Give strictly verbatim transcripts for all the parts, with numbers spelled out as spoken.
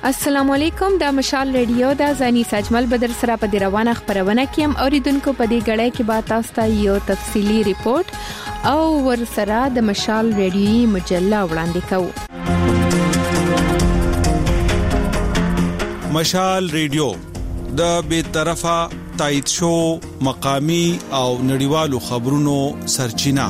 السلام علیکم، د مشال ریډیو د زانی سجمل بدر سره په روانه خبرونه کیم اوریدونکو په دې غړې کې با تاسو ته یو تفصیلی ریپورت او ور سره د مشال ریډیوي مجله وړاندې کوو. مشال ریډیو د بے طرفه تایید شو مقامی او نړیوالو خبرونو سرچینه.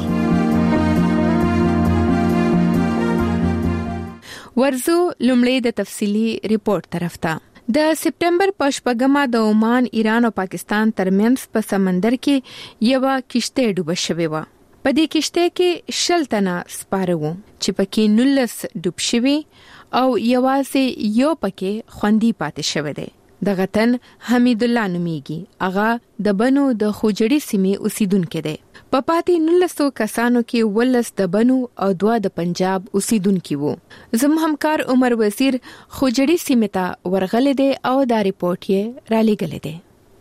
ورزو لومړی د تفصیلی ریپورت طرف ته. د سپټمبر په شپږمه د عمان، ایران او پاکستان ترمنځ په سمندر کې یو کشته ډوب شوې و. په دې کشته کې شل تنه سپاره وو چې پکې نولس ډوب شوي او یوازې یو پکې خوندي پاتې شوی دی. دغه تن حمید الله نومیږي. هغه د بنو د خوجړی سیمې اوسیدونکو دی. په پاتې نولسو کسانو کې ولس د بنو او دوا د پنجاب اوسیدونکو وو. زم همکار عمر وزیر خوجړی سیمې ته ورغلی دی او دا ریپورت یې را لېږلی دی.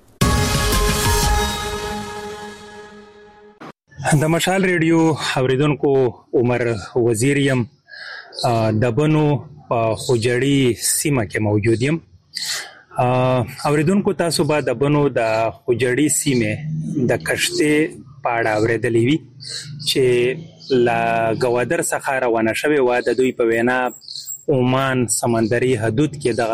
د مشال ریډیو اوریدونکو عمر وزیر یم. د بنو په خوجړی سیمه کې موجود یم. اوریدونکو تاسو به د بنو د خوجړی سیمه د کشته پاړه اوریدلې وي چې لا گوادر څخه روانه شوې و. د دوی په وینا عمان سمندري حدود کې د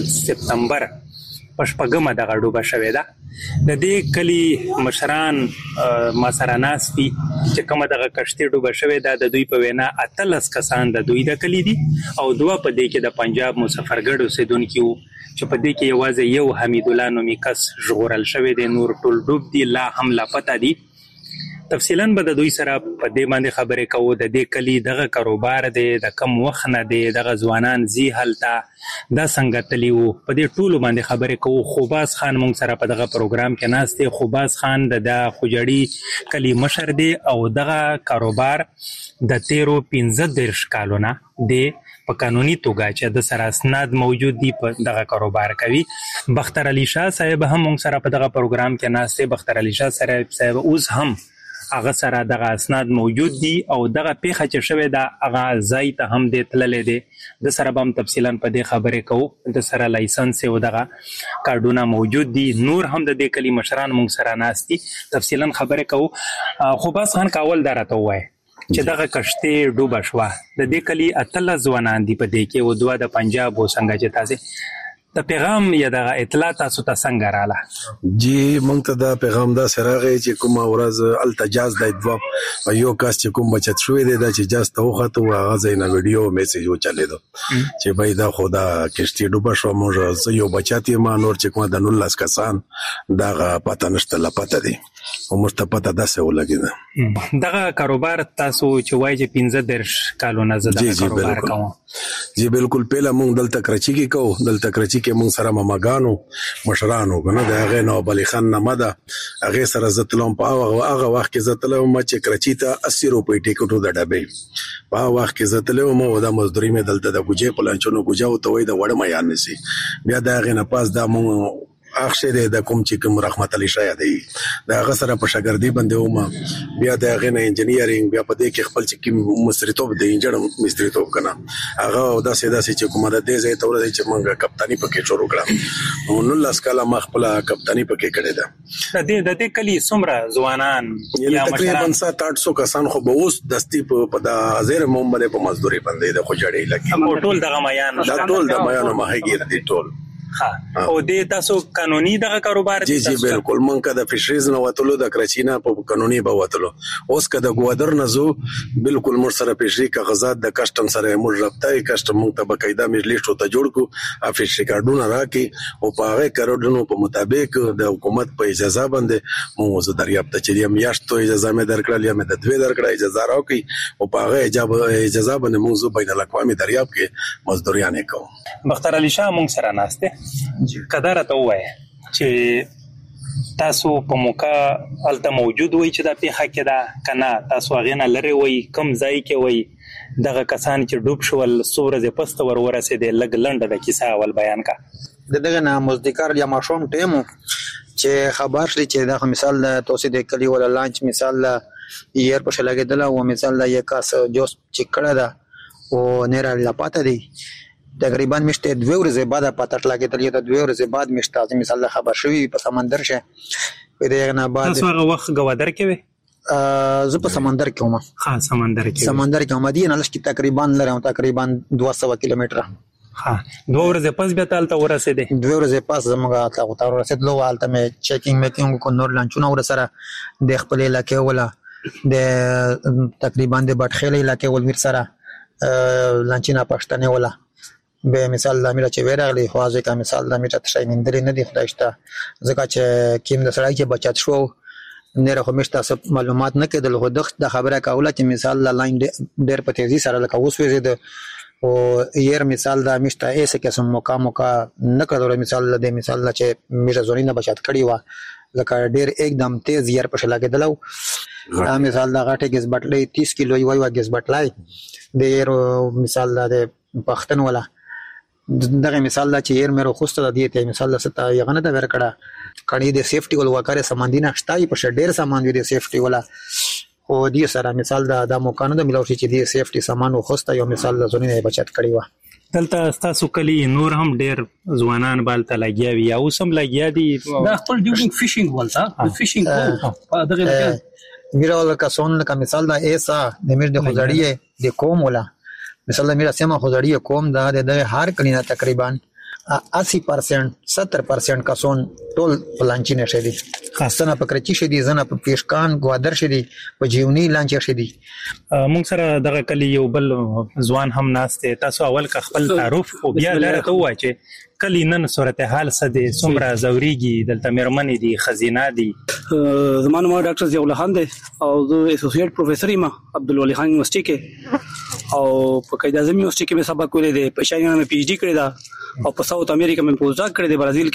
سپتمبر په شپږمه دغه ډوبه شوې ده. د دې کلی مشران ما سره ناست دي چې کومه دغه کشته ډوبه شوې ده. د دوی په وینا اتلس کسان د دوی د کلی دي او دوه په دې کې د پنجاب مسافرګړ اوسیدونکو چې په دې کې یوازې یو حمید الله نومي کس ژغورل شوی دی. نور ټول ډوب دي، لا هم لاپته دي. تفصیلاً به د دوی سره په دې باندې خبرې کوو. د دې کلی دغه کاروبار دی، د کم وخت نه دی، دغه ځوانان زی هلته دا څنګه تللی وو، په دې ټولو باندې خبرې کوو. خوباز خان مونږ سره په دغه پروګرام کې ناست دی. خوباز خان د خوجړی کلی مشر دی او دغه کاروبار د تیرو پنځه دېرش کالونه دی په قانوني توګه چې د سره اسناد موجود دي په دغه کاروبار کوي. بختر علي شاه صاحب هم مونږ سره په دغه پروګرام کې ناست دی. بختر علي شاه صاحب اوس هم هغه سره دغه اسناد موجود دي او دغه پیښه چې شوې ده هغه ځای ته هم دی تللی دی. د سره به هم تفصیلا په دې خبرې کوو. د سره لایسنس او دغه کارډونه موجود دي. نور هم د دې کلی مشران مونږ سره ناست دي. تفصیلا خبرې کوو. خوباز خان کاول دا راته ووایه چې دغه کشته ډوبه شوه. د دې کلی اتلس ځوانان دي په دې کې او دوه د پنجاب او څنګه چې تاسو د پیغام یا د اطلاع تاسو ته څنګه رااله؟ جی مونږ ته دا پیغام دا سراغه چې کوم ورځ التجاز د دوه یو کس چې کوم بچت شوې ده چې جاز ته وخته هغه ځینې ویډیو میسج وچاله چې بای دا خدا کشتي ډوبه شو. موږ یو بچت یې ما نور چې کوم د نولس کسان دا پته نشته لا پته دي او موږ ته پته ده څه ولګیده. دغه کاروبار تاسو چې وایي چې پنځه دېرش کالونه زده کاروبار کوم. جی بالکل. پهلا مونږ دلته کراچي کې کوو. دلته کراچي کې مونږ سره ماماګانو مشرانو کنه د هغه نو بلی خان نمده هغه سره زتلم په هغه وخت کې زتلم چې کراچي ته اسی روپۍ ټیکټو د ډبې په وخت کې زتلم مو د مزدوري مې دلته د ګوجې پلانچونو ګوجاو ته وای د وړ مې یان نسی بیا دا هغه نه پاس دا مونږ اخشه د کوم چې کوم رحمت علي شاه دی دا هغه سره په شاګردي باندې ومه. بیا د هغه نه انجینیرینګ بیا په دې کې خپل چې کوم مستریتوب د انجینر مستریتوب کنه هغه داسې داسې چې کومه د دې ځای ته ورته چې مونږه کپتانی پکې شروع کړم. نو لاس کاله ما خپل کپتانی پکې کړې ده. د دې د دې کلی څومره ځوانان یا تقریبا سات آټ سو کسان خو به اوس دستي په د ازیر محمد په مزدوري باندې د خوجړې لګي. ټول دغه میان دا ټول د میان ماهیګیر دي ټول. ها او دې تاسو قانوني دغه کاروبار دي؟ جی جی بالکل. مونږ د فشریز نه وتلو د کراچینا په قانوني به وتلو. اوس کده ګوادر نه زو بالکل مر سره فشری کاغذات د کسٹم سره مر رابطه کسٹم مونږ ته بقاعده مجلس ته جوړ کو افیشي کارډونه راکې او په هغه کارډونو په مطابق د حکومت په اجازه باندې مونږ زه دریافت چې یم یاشتو اجازه مې درکړل یا مې د دوی درکړه اجازه راکې او په هغه اجازه باندې مونږ بین الاقوامي دریافت کې مزدوریانه کوو. بختر علي شاه مونږ سره ناشته کدارته وای چې تاسو په موقع الته موجود وای چې دا پیخه کې دا کنه تاسو هغه نه لری وای کم ځای کې وای دغه کسان چې ډوب شول سورزه پست ور ورسېده لګ لنډه د کیسه اول بیان کا. دغه نه مزدکار یا ماشوم ټیمو چې خبر شې چې دا مثال د توسې د کلی ولا لانچ مثال یې په شلګه دلا او مثال د یکاس جوس چې کړه دا او نه را لپاته دی تقریبا مشته دوه ورځې بعد پاتې لګیدل د دوه ورځې بعد مشته مثال خبر شوی په سمندر شه په دې نه بعد تاسو هغه وخت غوادر کې وې زه په سمندر کې وم ها سمندر کې سمندر کې مدینه لږ کې تقریبا لرم تقریبا دوه سوه کیلومتر ها دوه ورځې پس بیا تالته ورسېده دوه ورځې پس زموږه تا ته ورسېدلو حالت مې چیکینګ میکینګ کو نور لانچونه ور سره د خپل علاقې ولا د تقریبا د بټخېل علاقې ول مر سره لانچینا پښتنه ولا به مثال د امیر چې ورغلی خوازه کا مثال د امیر ته شایمندري نه دی خدایشته ځکه چې کیم د سړی چې بچات شو نه راخو مشته سب معلومات نه کېدل هو د خبره کاوله چې مثال لا لاین ډېر په تیزی سره لکه اوس وځي او ير مثال د مشته ایسه قسم موقع موقع نه کړو مثال د مثال چې میره زورینه بچات کړی و لکه ډېر एकदम تیز ير په شلا کېدلو دا مثال د غټه ګز بټلې تیس کیلو وای وای ګز بټلای د ير مثال د پښتن ولا دغه مثال دا چې ير مې خوسته د دې ته مثال ستا یغنه د ورکړه کړي د سیفټي ول وکړه سماندینه شتای په ډېر سامان وي د سیفټي ولا او دې سره مثال دا د موکانو د ملوشي چې د سیفټي سامان خوسته یو مثال د زونې بچت کړي و دلته تاسو کلی نور هم ډېر ځوانان بالته لګیا وي او سم لګیا دي دا خپل ډیورینګ فیشینګ ولته فیشینګ په دغه لګیا میرا کسون کا مثال دا ایسا د میر د خزړی د کوم ولا مثلا میرا سیمه خزړی کوم دا د هر کلینا تقریبا اسی پرسنٹ ستر پرسنٹ کسون ټول پلانچی نشه دي خاصه په کرچی شدي زنه په پیشکان گوادر شدي په جیونی لانچ شدي مونږ سره دغه کلی یو بل ځوان هم ناشته تاسو اول کا خپل تعارف او بیا لرته وای چې کلی نن صورتحال سده سمرا زوريږي دلته مرمنې دي خزینه دي زمانه ما ډاکټر ضیاء الله خان دی او زه اسوسییټ پروفیسور یم عبدالولي خان یونیورسيټي کې او په قائد اعظم یونیورسيټي کې مې سبق کړی دی په شاینه مې پی ایچ ډی کړی دا او په ساوث امریکا مې پوسټ ډاک کړی دی برازیل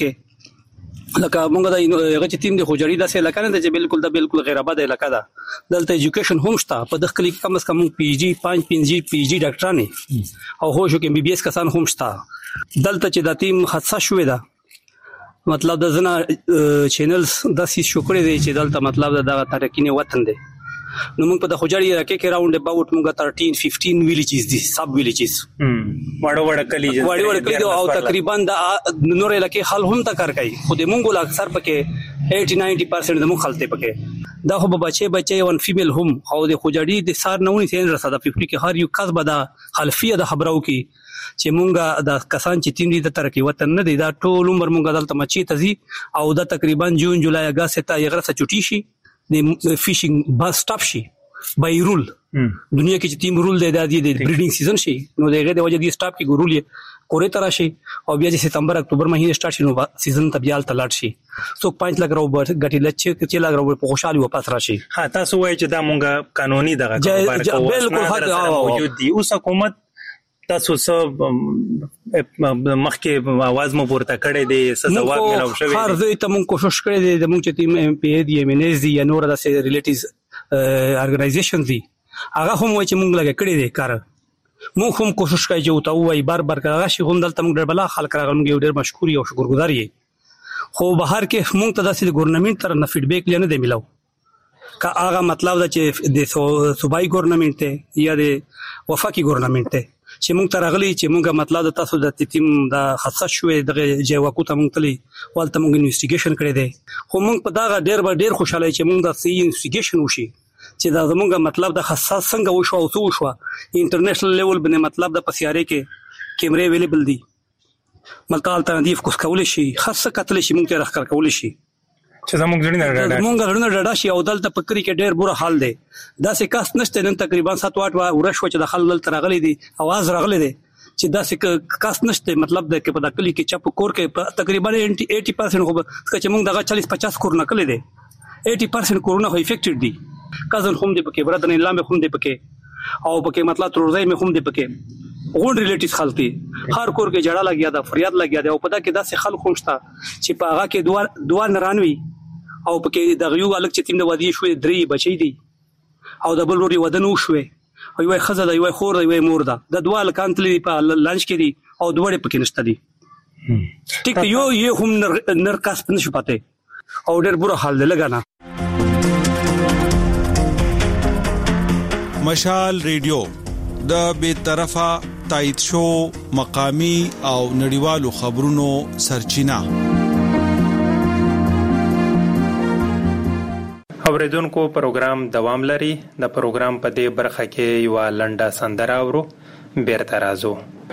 کې لکه مونږ دا هغه چې تیم د خوجړی داسې لکه نه چې بالکل دا بالکل غیر آباد علاقه ده دلته ایجوکیشن هم شته په دغه کلی کم از کم پی ایچ ڈی پنځه پنځه پی ایچ ډی ډاکټرانه او هو شو کې بي بي اس کسان هم شته دلته چې د ټیم حادثه شوې ده مطلب د زنا چینلز د سیس شو کړی دی چې دلته مطلب د تارکینه وطن دی نو موږ په د خوجړی راکې کې راوند اباوت موږ تھرټین ففټین ویلیجز دي سب ویلیجز وړ وړ کلی وړ وړ کلی او تقریبا د نور علاقې حل هم تا کار کوي خو د مونږ ول اکثر پکې اسی نوي پرسنٹ د مونږ خلته پکې دا خو بچي بچي ون فیمیل هم او د خوجړی د سار نوې سین رساده پچاس کې هر یو کس به دا خلفیه د خبرو کې چې مونږه د کسان چې تیم دي د ترقی وطن نه دي دا ټول عمر مونږه دلته مچي تزي او دا تقریبا جون جولای اگست ته یغره چټی شي د فیشینګ بس سټاپ شي بای رول دنیا کې چې تیم رول دی د بریډینګ سیزن شي نو دغه د وجه دی سټاپ کې ګورول یې کورې تر شي او بیا چې ستمبر اکتوبر مهینه سٹارټ شي نو سیزن ته بیا تلاټ شي څو پنځه لګ راو غټي لچ چې لګ راو په خوشالي واپس راشي ها تاسو وایي چې دا مونږه قانوني دغه کاروبار کوو بالکل حق موجود دي اوس حکومت تاسو سب مخکې आवाज مو پورته کړی دی سزا ملو شوی هر ځای ته مونږ کوشش کړی دی د مونږ چې تیم ایم پی دی ایم ان ایس دی یا نور د ریلیټیز ارګنایزیشن دی هغه هم وایي چې مونږ لګ کړی دی کار مونږ هم کوشش کوي چې او وایي بار بار کړه شي هم دلته مونږ ډېر بلا خلک راغونږي ډېر مشکور او شکرګزار یې خو بهر کې مونږ ته داسې ګورنمنت تر نه فیډبیک لنه دی ملو کا هغه مطلب دا چې د صوبایي ګورنمنت ته یا د وفاقي ګورنمنت ته چې مونږ ته راغلي چې مونږه مطلب تاسو د تیم د حادثه شوې دغه جیواکو ته مونږ تللی ولته مونږ انویسټیګیشن کړی دی خو مونږ په دغه ډېر به ډېر خوشاله چې مونږ د سی انویسټیګیشن وشي چې دا زمونږ مطلب د حادثه څنګه وشو او څه وشو انټرنیشنل لیول باندې مطلب د پسیارې کې کیمرې اویلیبل دي ملتال تندیف کوس کول شي خاصه کتل شي مونږ ته راخر کول شي چې زموږ غړي نه ډاډه زموږ غړي نه ډاډه شي او دلته پکري کې ډېر بوره حال دی دا سې کاست نشته نن تقریبا سات واټ ورشو چې د خلل تر غلي دي आवाज راغلي دي چې دا سې کاست نشته مطلب د کې په دکلی کې چپ کور کې تقریبا اسی پرسنٹ خو چې موږ دغه چالیس پچاس کور نه کړی دي اسی پرسنٹ کورونه هو افیکټډ دي کازن هم دي پکې برادر نه لامه هم دي پکې او پکې مطلب تروزای مې هم دي پکې غون ریلیټیز خلتي هر کور کې جړه لګیا دا فریاد لګیا دا او په دا کې داسې خلک هم شته چې په هغه کې دوه دوه نرانوي او پکې د غيو الګ چې تیم د وادي شوې درې بچي دي او د بل وري ودن وشوي او یو خزه د یو خور د یو مور ده د دوه لکان تللی په لانچ کې دي او دوړې پکې نشته دي ټیک یو یو هم نر نر کاس پنه شو پته او ډېر بوره حال دی لګانا مشال ریډیو د بے طرفه تایید شو مقامی او نړیوالو خبرونو سرچینه. اوریدونکو پروګرام دوام لري. د پروګرام په دې برخه کې یو لنډه سندره اورو، بیرته راځو.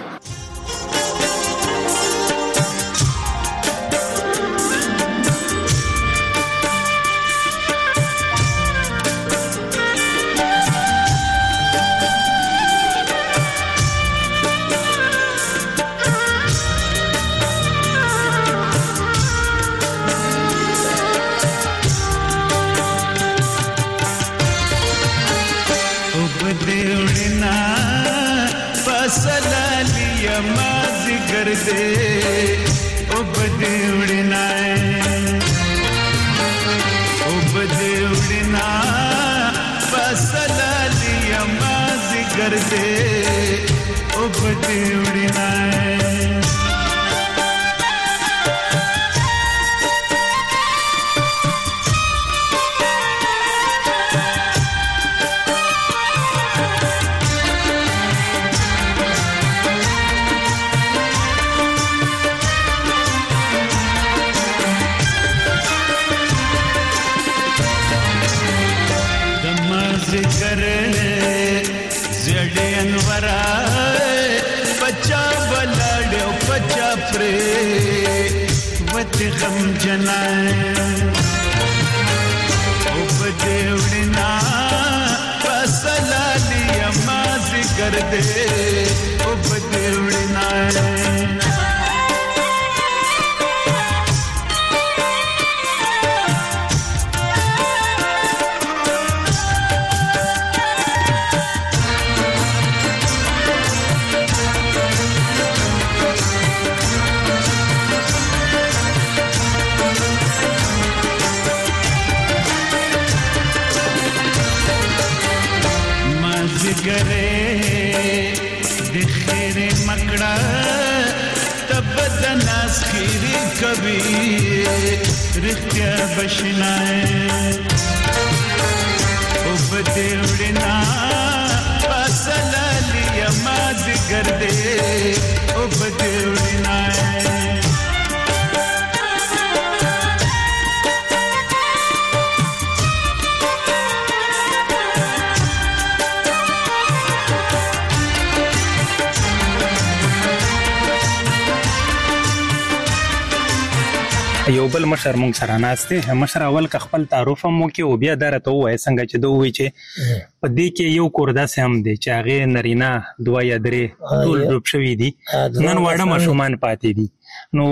یو بل مشر مونږ سره ناشته. مشر اول ک خپل تعارف مو کې او بیا درته وای څنګه چې دوی چې په دې کې یو کوردا سم دی چې هغه نرینا دوا یا درې ټول ډوب شوی دي، نن واړه مشومان پاتې دي. نو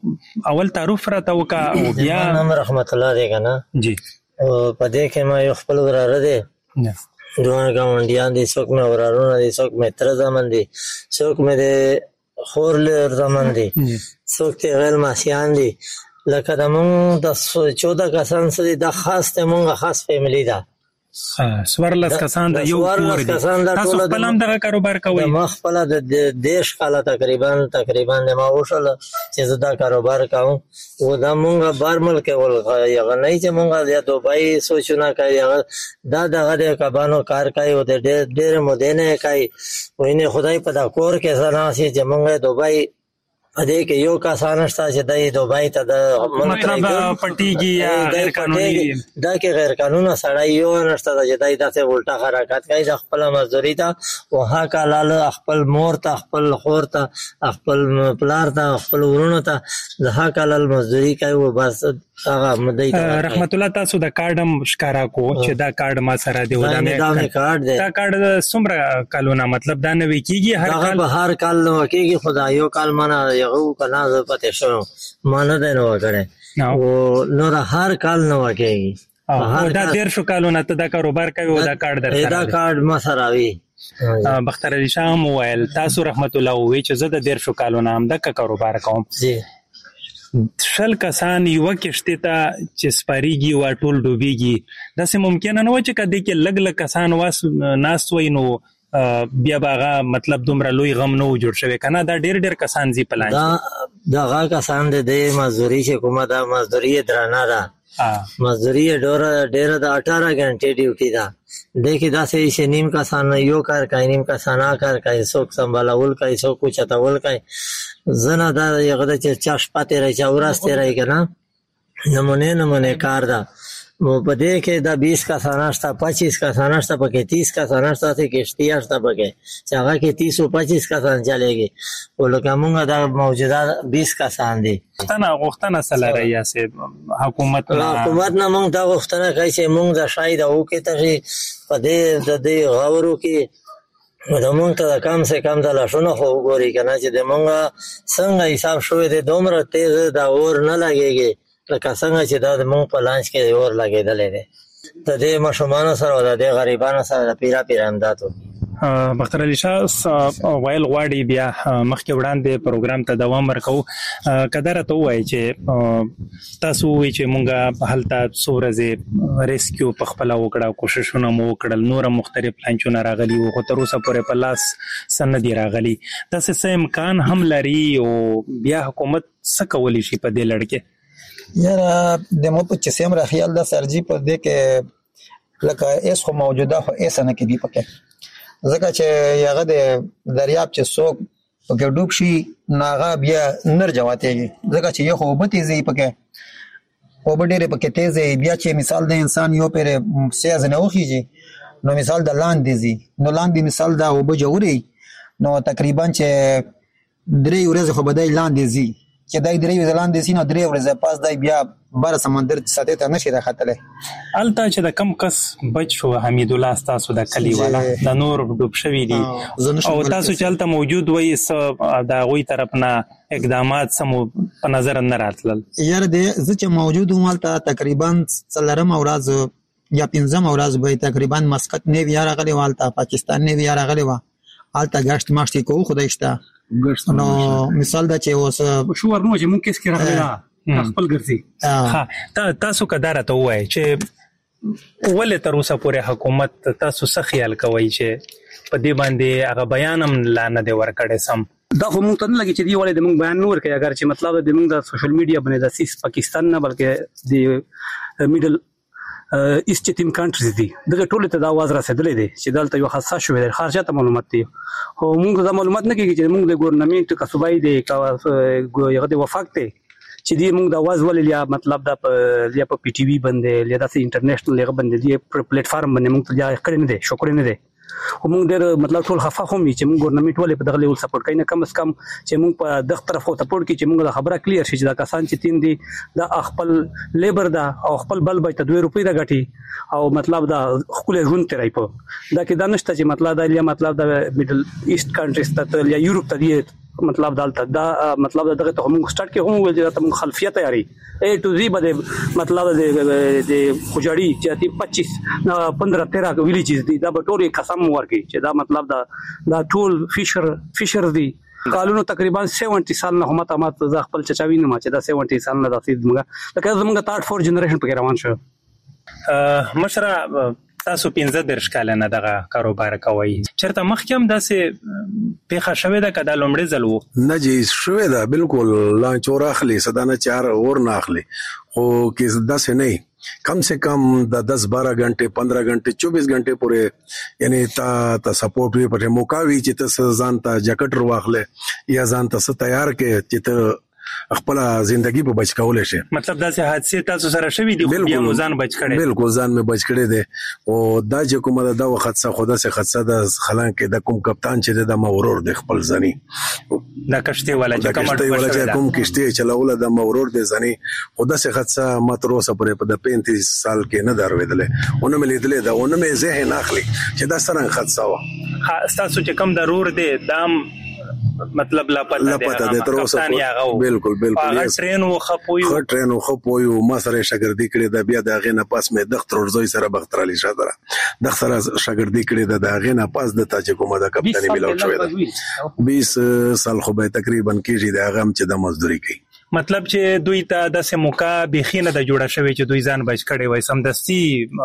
اول تعارف را تا وکا او بیا نام رحمت الله دی کنه جی په دې کې ما یو خپل وراره دی دوه گاونډیان دي، څوک مې ورارونه دي، څوک مې تر زمن دي، څوک مې د خور له زمن دي، څوک ته غیر ماسیان دي. لکه د مونږ د چودہ کسان سره د خاص ته مونږه خاص فیملی ده. سوارلس کسان د یو کور دي. تاسو خپل هم دغه کاروبار کوئ؟ ما خپل د دیش کاله تقریبا تقریبا ما وشل چې دا کاروبار کوم. و دا مونږه بار ملک ول یغه نه چې مونږه د دوبای سوچونه کوي، دا دغه د کبانو کار کوي او د ډېر ډېر مودینه کوي. وینه خدای په دا کور کې زنا سي چې مونږه دوبای ادې کې یو کسان شته چې دای دوبای ته د مطلب پټیږي یا غیر قانوني دا کې غیر قانوني سړی یو نشته چې دای داسې الټا حرکت کوي د خپل مزدوري ته او ها کال خپل مور ته خپل خور ته خپل پلار ته خپل ورونو ته د ها کال مزدوري کوي او بس هغه مدای رحمت الله. تاسو د کارډم ښکارا کو چې دا کارډ ما سره دی ودا مې کارډ دی. دا کارډ څومره کالونه مطلب دا نه وکیږي هر کال به هر کال نو کېږي خدای یو کال معنا یو کنا ز پته شو معنا ده نو کړي او نو هر کال نو کېږي. دا ډیر شو کالونه ته دا کاروبار کوي او دا کارډ در سره دا کارډ ما سره وی. بختر علي شاه موبایل تاسو رحمت الله وی چې زه د ډیر شو کالونه هم د کاروبار کوم. جی شل کسان یو کېشته ته چې سپاریږي او ټول ډوبېږي دا سه ممکن نه و چې کدی کې لګ لګ کسان واس ناس وای نو بیا باغه مطلب دومره لوی غم نو جوړ شوی کنه. دا ډېر ډېر کسان زی پلان دا دغه کسان د دې مزدوري چې کومه ده مزدوري درانه ده مزدوري ډوره ډیره د اټھارہ غنټې ډیوټي ده د کې داسې چې نیم کسان یو کار کوي نیم کسان کار کوي څوک سمبالول کوي څوک چتول کوي زنه دا یو د چاش پاتې راځي ورسته راځي کنه نمونه نمونه کار ده वो पदे के दा बीस का सानास्ता पच्चीस का सानास्ता पके तीस का सानास्ता से किश्ती आस्ता पके चाहा के तीस और पच्चीस का सान चलेगी वो लोग कामूंगा दा मौजूदा बीस का सान दे तना वक्तना सलारिया से हुकूमत हुकूमत ना मंग दा वक्तना कैसे मंग दा शायद हो के तरी पदे दे गावरो के دمونږ ته کم سے کم د لاشونه خو وګوري کنه چې دمونږ څنګه حساب شوې د دومره تیز دا اور نه لګيږي لکه څنګه چې دا مونږ په لانچ کې اور لګېدلې ده د دې مشمانو سره او د غریبانو سره پیرا پیرا امداد وکړي بختر علي شاه ویل غواړي بیا مخکې وړاندې پروګرام ته دوام ورکو کدارته وایي چې تاسو وایي چې مونږه هلته سورزه ریسکیو په خپل وکړه کوششونه مو وکړل نور مختلف لانچونه راغلي او تر اوسه پورې په لاس سند راغلي تاسو سم امکان هم لري او بیا حکومت څه کولی شي په دې لړ کې یاره د مو په چسیم را خیال د سرجی په دې کې لکه ایس خو موجوده خو ایس نه کې دی پکې ځکه چې یغه د دریاب چې څوک پکې ډوب شي ناغه بیا نر جواتېږي ځکه چې یو خو به تیزی پکې او به ډېر پکې تیزی بیا چې مثال د انسان یو پر سیاز نه وخیږي نو مثال د لاندې زی نو لاندې مثال دا او به جوړي نو تقریبا چې درې ورځې خو بدای لاندې زی چې دای درې ورځې لاندې زی نو درې ورځې پاس دای بیا بار سمندر ساته ته نشي راختله الته چې د کم کس بچ شو حمید الله تاسو د کلی والا د نور ډوب شوی دي او تاسو چلته موجود وای د غوي طرف نه اقدامات سمو په نظر نه راتلل یاره د چې موجود مالته تقریبا څلرم اورز یا پنځم اورز به تقریبا مسقط نه ویار غلی والته پاکستان نه ویار غلی وا الته غشت ماشتي کو خدایشته نو مثال دا چې اوس شو ورنو چې مونږ کیس کې راغلی خپل ګرځي ها تاسو کدارته وای چې ولې تر اوسه پورې حکومت تاسو څه خیال کوي چې په دې باندې هغه بیان هم لا نه دی ورکړی سم دا خو مونږ ته نه لګي چې دی ولې د مونږ بیان نور کوي اگر چې مطلب د مونږ د سوشل میډیا باندې د سیس پاکستان نه بلکې د میډل ایست ټیم کنټریز دي دغه ټول ته دا आवाज رسیدلې دي چې دلته یو حساس شوی دی خارجه ته معلومات دي خو مونږ دا معلومات نه کیږي چې مونږ د ګورنمنت کا صوبای دی کا یو د وفاق ته چې دی مونږ د आवाज ولې یا مطلب دا یا په پی ټی وی باندې یا د انټرنیشنل لغه باندې دی پلیټ فارم باندې مونږ ته یا کړی نه دي شکر نه دي خو مونږ ډېر مطلب ټول خفه هم چې مونږ ګورنمنت ولې په دغه لیول سپورټ کوي نه کم اس کم چې مونږ په دغه طرف خو سپورټ کوي چې مونږ د خبره کلیر شي چې دا کسان چې تین دي دا خپل لیبر دا او خپل بل به ته دوه روپۍ دا غټي او مطلب دا خپل ژوند تیرای په دا کې دا نشته چې مطلب دا یا مطلب دا میډل ایست کنټریز ته یا یورپ ته دی مطلب دالته دا مطلب دغه ته موږ سٹارټ کې هم ول چې ته خلفیه تیاری اے ټو زی بده مطلب د د خوجړی چې پچیس پندرہ تیرہ ویلیجز دي دا به ټول قسم ورکي چې دا مطلب دا دا ټول فیشر فیشر دي قانونو تقریبا سیونټي سال نه هم ته مات ځ خپل چچاوی نه ما چې دا سیونټي سال نه داسې موږ لکه زموږ تھرډ فور جنریشن پکې روان شو مشره تاسو پنځه درش کاله نه دغه کاروبار کوي چرته مخکې داسې پیښه شوې ده کدا لومړی ځل وو نه جی شوې ده بالکل لا چور اخلي سدانه چار اور نه اخلي خو کې داسې نه کم سے کم د دس بارہ घंटे पंद्रह घंटे चौबीस घंटे پورې یعنی تا تا سپورټ وی په موقع وی چې ته ځان ته جاکټ واخلې یا ځان ته تیار کې چې ته خپل ژوندۍ په بچ کولې شي مطلب دا سه حادثه تاسو سره شوې دي خو بیا ځان بچ کړي بالکل ځان مې بچ کړي دي او دا چې کومه دا وخت څخه خدا سه خدسه د خلان کې د کوم کپتان چې د مورور د خپل ځنی دا کشته ولا چې کوم کوم کشته چلاوله د مورور د ځنی خدا سه خدسه ماتروسه پرې په پینتیس سال کې نه درویدلې اونم لیدلې دا اونم ذهن اخلي چې دا سره خدسه وا تاسو چې کوم ضرور دي دام مطلب لا پته لا پته ده تر اوسه بالکل بالکل هغه ټرین و خپوي هغه ټرین و خپوي ما سره شاګردي کړې ده بیا د غینه پاس مې دختر ورزوي سره بختر علي شادره د سره شاګردي کړې ده د غینه پاس د تاج کومه د کپټانی ملو شوې ده بیس سال خو به تقریبا کېږي د هغه چې د مزدوري کوي مطلب چې دوی ته د سموکا بخینه د جوړه شوی چې دوی ځان بچ کړي وای سمدستي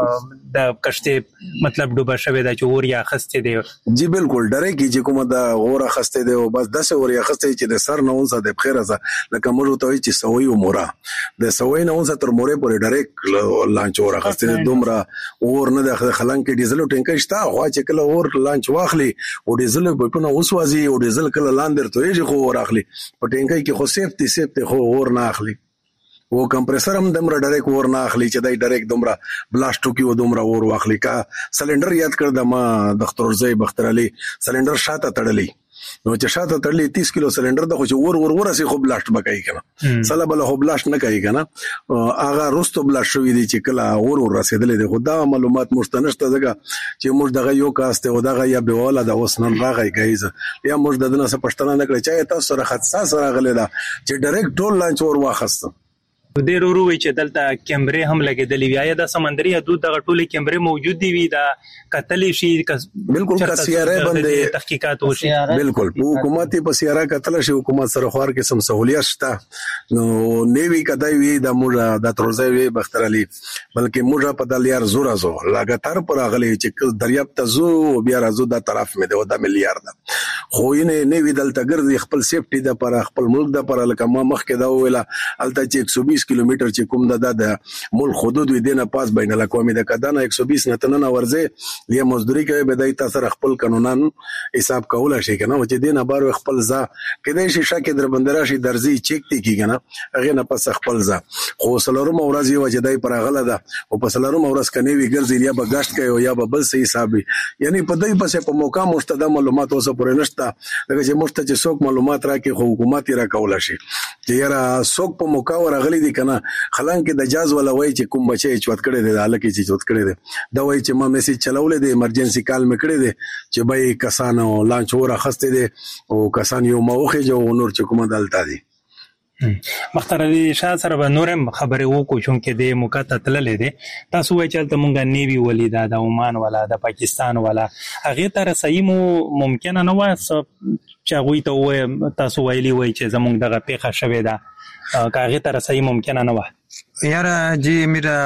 د کشته مطلب ډوبه شوی د چور یا خسته دی. جی بالکل ډره کی چې کومه د غوره خسته دی او بس داسه ور یا خسته چې د سر نه اونسه د بخیره ځه لکه موږ ته چې سوي او مورا د سوي نه اونسه تر مورې پورې ډایرک لانچ ور خسته دومره اور نه د خلنګ کې ډیزل ټینک شته خو چې کله اور لانچ واخلي او ډیزل په پونه اوسوازي او ډیزل کله لاندې ته یې خو ور اخلي په ټینک کې خو سیفټي سیفټي اور نه اخلي او کمپریسر هم دمر ډایرک اور نه اخلي چې دای ډایرک دومره بلاستو کې و دومره اور واخلي کا سلندر یاد کړ د ما د خطرزي بختر علي سلندر شاته تړلې نو چې شاته تړلې تیس کیلو سلندر د خو چې اور اور ورسي خو بلاست بکای کنه سلا بل خو بلاست نه کوي کنه اغه رستو بلاست شوې دي چې کله اور اور رسیدلې دي خدا معلومات مستنشته دغه چې موږ دغه یو کاسته او دغه یا بهواله د وسنن راغی گایز یا موږ دغه څه پښتنه نه کړی چې تاسو سره حادثه سره غلې ده چې ډایرکټ ټول لانچ اور واخست ډېر ورو وی چې دلته کیمرې هم لګېدلې وي یا د سمندري حدود دغه ټولې کیمرې موجود دي وي دا کتلې شي بالکل کسياره باندې تحقیقات وشي بالکل حکومت په سیاره کتل شي حکومت سره خور کې سم سہولیت شته نو نیوی کدای وی د موږ د تروزه وی بختر علي بلکې موږ په دلیار زور ازو لګاتار پر اغلی چې دریاب ته زو بیا راځو د طرف مې د ودا مليار ده خو یې نیوی دلته ګرځي خپل سیفټي د پر خپل ملک د پر لکه ما مخ کې دا ویلا الته چې ایک سو بیس کیلومتر چې کوم د د ملک حدود وي دنه پاس بین الاقوامي د کدانه ایک سو بیس نه تنه ورځي لیا مزدوري کوي بدای تاسو خپل قانونان حساب کول شي کنه چې دینه بار خپل ځا کله شي شکه در بندرا شي درځي چیک تی کیږي هغه نه پس خپل ځا خو سلورم ورځ یو چې دای پر غله ده او په سلورم ورځ کني وی ګرځي یا بغشت کوي یا بل څه حساب یعنی په دای پسې په موقع مستند معلومات اوسه پرې نشته لکه چې مشته چې څوک معلومات راکې خو حکومت را کول شي چې یاره څوک په موقع ورغلي دي کنه خلان کې د جاز ولا وای چې کوم بچي چوت کړي دي الکه چې چوت کړي دي دا وای چې ما میسج چلولې دي ایمرجنسي کال مې کړي دي چې بای کسانو لانچ ور خسته دي او کسان یو موخه جو نور چې کومه دلته دي مختار علي شاه سره به نورم خبرې وکړو چې د مقاطعه تللې دي تاسو وایي چې مونږه نیوی ولیدا د عمان ولا د پاکستان ولا هغه تر صحیح ممکن نه واسه چې غوي ته وای تاسو ویلي وای چې زمونږ دغه پیښه شوې ده کاغه تر صحیح ممکن نه و یاره جی میرا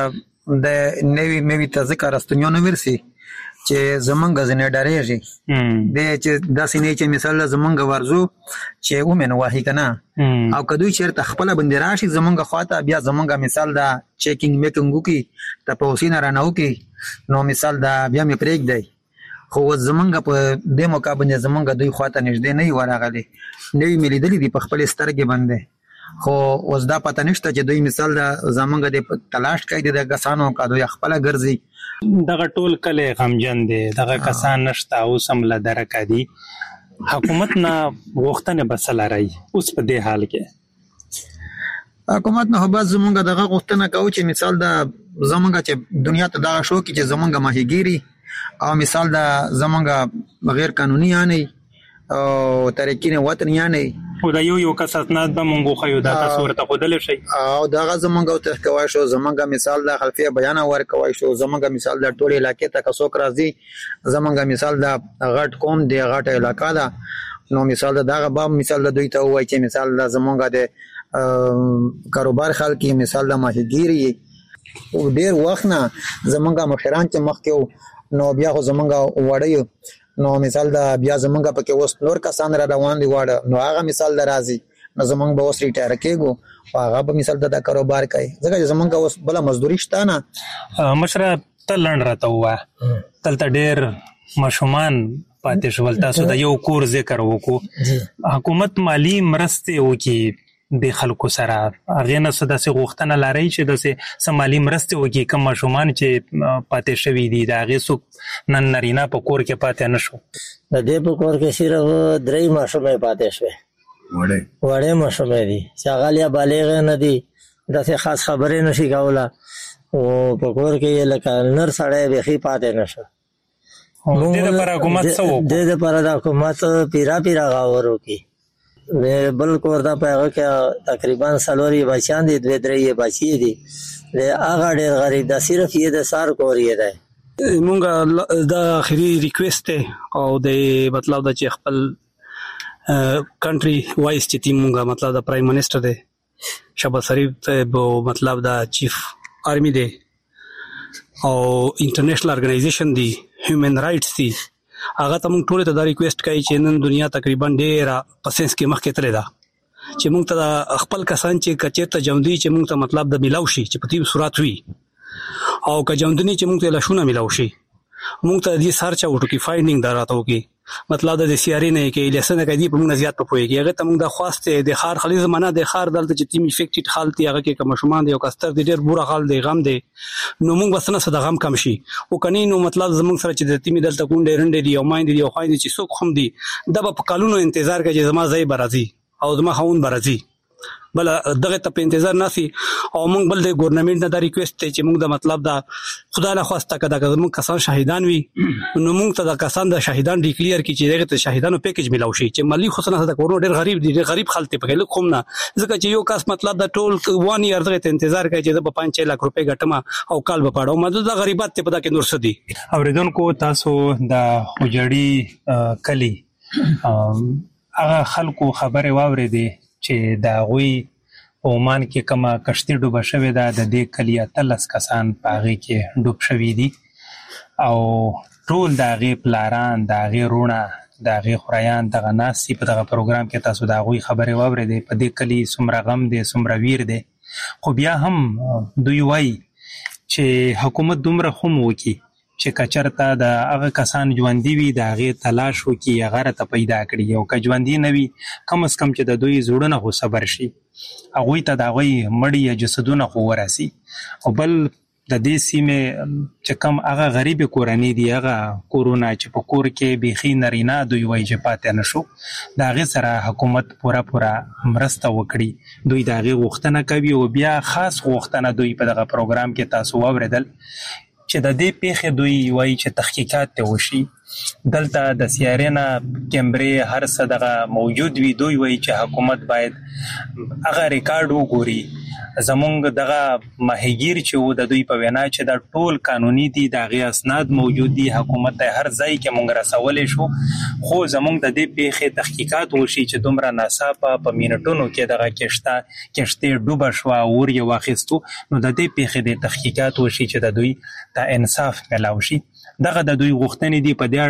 د نیوی میوي ته ذکر استنیو نو ورسي چې زمونږ زنه ډارېږي د چې د سینې چې مثال زمونږ ورزو چې ومن واهی کنه او کدوې چیرته خپل بندر راشي زمونږ خواته بیا زمونږ مثال دا چیکینګ میکینګ کی ته پوسین را نه وکي نو مثال دا بیا مې پرېګ دی خو زمونږ په د موقع باندې زمونږ دوی خواته نږدې نه ورغلي نوې ملي دلی دی په خپل سترګې باندې خو اوس دا پته نشته چې دوی مثال دا زمونږ د تلاش کوي د کسانو کا دوی خپل ګرځي دغه ټول کله غمجن دي دغه کسان نشته او سمله درکې دي حکومت نه وختنه بسل راي اوس په دې حال کې حکومت نه بس زمونږ دغه وختنه کوي چې مثال دا زمونږ چې دنیا ته دا شو کې چې زمونږ ماهیګيري او مثال دا زمونږ غیر قانوني یاني او ترکین وطن یاني او دا یو یو کساتنات به مونږ خو یو دا تاسو ورته خودل شي او دا زمونږ ته کوي شو زمونږ مثال د خلفیه بیان ور کوي شو زمونږ مثال د ټوله علاقې ته کسو راځي زمونږ مثال د غټ قوم دی غټ علاقہ دا نو مثال دا غبا مثال د دوی ته وای چې مثال د زمونږ د کاروبار خلک مثال د ماهیګيري او ډیر وخت نه زمونږ مشران چې مخ کې نو بیا خو زمونږ وړي نو مثال دا بیا زمونږ په کې وس نور کسان را روان دي واړه نو هغه مثال درازي نو زمونږ به وس ریټایر کېګو هغه په مثال دا کاروبار کوي ځکه زمونږ وس بل مزدوري شته نه مشره تلند راته وا تلته ډېر مشومان پاتې شول تاسو د یو کور ذکر وکړو حکومت مالی مرسته وکي د خلکو سره هغه نه څه د غوښتنه لري چې د سمالي مرسته وکي کوم مشومان چې پاتې شوی دي دا غي سو نن نرینا په کور کې پاتې نشو د دې په کور کې صرف درې مشومې پاتې شوه وړې وړې مشومې دي چې هغه لیا بالغ نه دي د څه خاص خبرې نشي کاوله او په کور کې لکه نر سړی به خي پاتې نشو د دې لپاره حکومت څه وکړي د دې لپاره د حکومت پیرا پیرا غاورو کې بل کور دا په هغه کې تقریبا سلوري بچان دي دوه درې بچي دي له هغه ډېر غریب دا صرف یې د سار کورې ده مونږه دا اخري ریکوست او د مطلب د چې خپل کنټري وایس چې تیم مونږه مطلب د پرایم منسٹر دی شهباز شریف ته مطلب دا چیف آرمی دی او انټرنیشنل ارګنایزیشن دی هیومن رائټس دی هغه ته موږ ټول ته دا ریکوست کوي چې نن دنیا تقریبا ډېره پسنس کې مخکې تللی ده چې موږ ته خپل کسان چې کچېرته جوندي چې موږ ته مطلب د ملاو شي چې په دې صورت وي او که جوندنی چې موږ ته لښونه ملاو شي موږ ته دې سارچ او ټکی فایندینګ دراته وکي مطلب د سیاري نه کې لسنه کوي په موږ زیات په پويږي هغه ته موږ د خواسته د خار خلیز منه د خار دلته چې تیم افیکټډ حالت هغه کې کوم شومان دی او کستر د ډېر بوره حال دی غم دی نو موږ وسنه صد غم کم شي او کني نو مطلب زموږ سره چې د تیم دلته کونډې رنډې دی او مایند دی او خاين چې څوک هم دی د په قانونو انتظار کوي چې زما ځای برازي او زما خون برازي بل دغه ته په انتظار ناسي او موږ بل د ګورنمنت نه دا ریکوست ته چې موږ د مطلب دا خدای له خواسته کده چې موږ کسان شهیدان وي نو موږ ته د کسان د شهیدان ډیکلیئر کی چې دغه ته شهیدانو پیکیج ملاوي شي چې مالی خصوصا د کورونو ډېر غریب دي ډېر غریب خلک په لکه کوم نه ځکه چې یو کس مطلب د ټول وان ایئر دغه انتظار کوي چې د پنځه لک روپے ګټما او کال به پاړو مده د غریبات ته پدا کې نور سدي اوریدونکو تاسو د خوجړی کلی هغه خلکو خبره واورېدې چې دا غوي عمان کې کما کشتي ډوبه شوې ده د دې کلی اتلس کسان په هغه کې ډوب شوي دي او ټول د هغې پلاران د هغې رونه د هغې خورایان دغه ناستي په دغه پروګرام کې تاسو د هغوی خبرې واورېدې په دې کلي څومره غم دی څومره ویر دی خو بیا هم دوی وایي چې حکومت دومره خو م وکړي چې کچرته د هغه کسان ژوندي وي د هغې تلاش وکړي هغه راته پیدا کړي او که ژوندي نه وي کم از کم چې د دوی زړونه خو صبر شي هغوی ته د هغوی مړي یا جسدونه خو ورسي او بل د دې سیمې چې کم هغه غریبې کورنۍ دي هغه کورونه چې په کور کې بیخي نرینه دوی وایي چې پاتې نه شو د هغې سره حکومت پوره پوره مرسته وکړي دوی د هغې غوښتنه کوي او بیا خاص غوښتنه دوی په دغه پروګرام کې تاسو واورېدل چې د دې پیښې دوی وایي چې تحقیقات ته وشي دلته د سیارې نه کیمرې هر څه دغه موجود وي دوی وایي چې حکومت باید هغه ریکارډ وګوري زمونږ دغه ماهیګیر چې و د دوی په وینا چې دا ټول قانوني دي د هغې اسناد موجود دي حکومت ته هر ځای کې مونږ رسولی شو خو زمونږ د دې پیښې تحقیقات وشي چې دومره ناڅاپه په منټونو کې دغه کشته کشتۍ ډوبه شوه اور یې واخیستو نو د دې پیښې د تحقیقات وشي چې د دوی د انصاف میلاو شي دغه د دوی غوښتنې دي په دې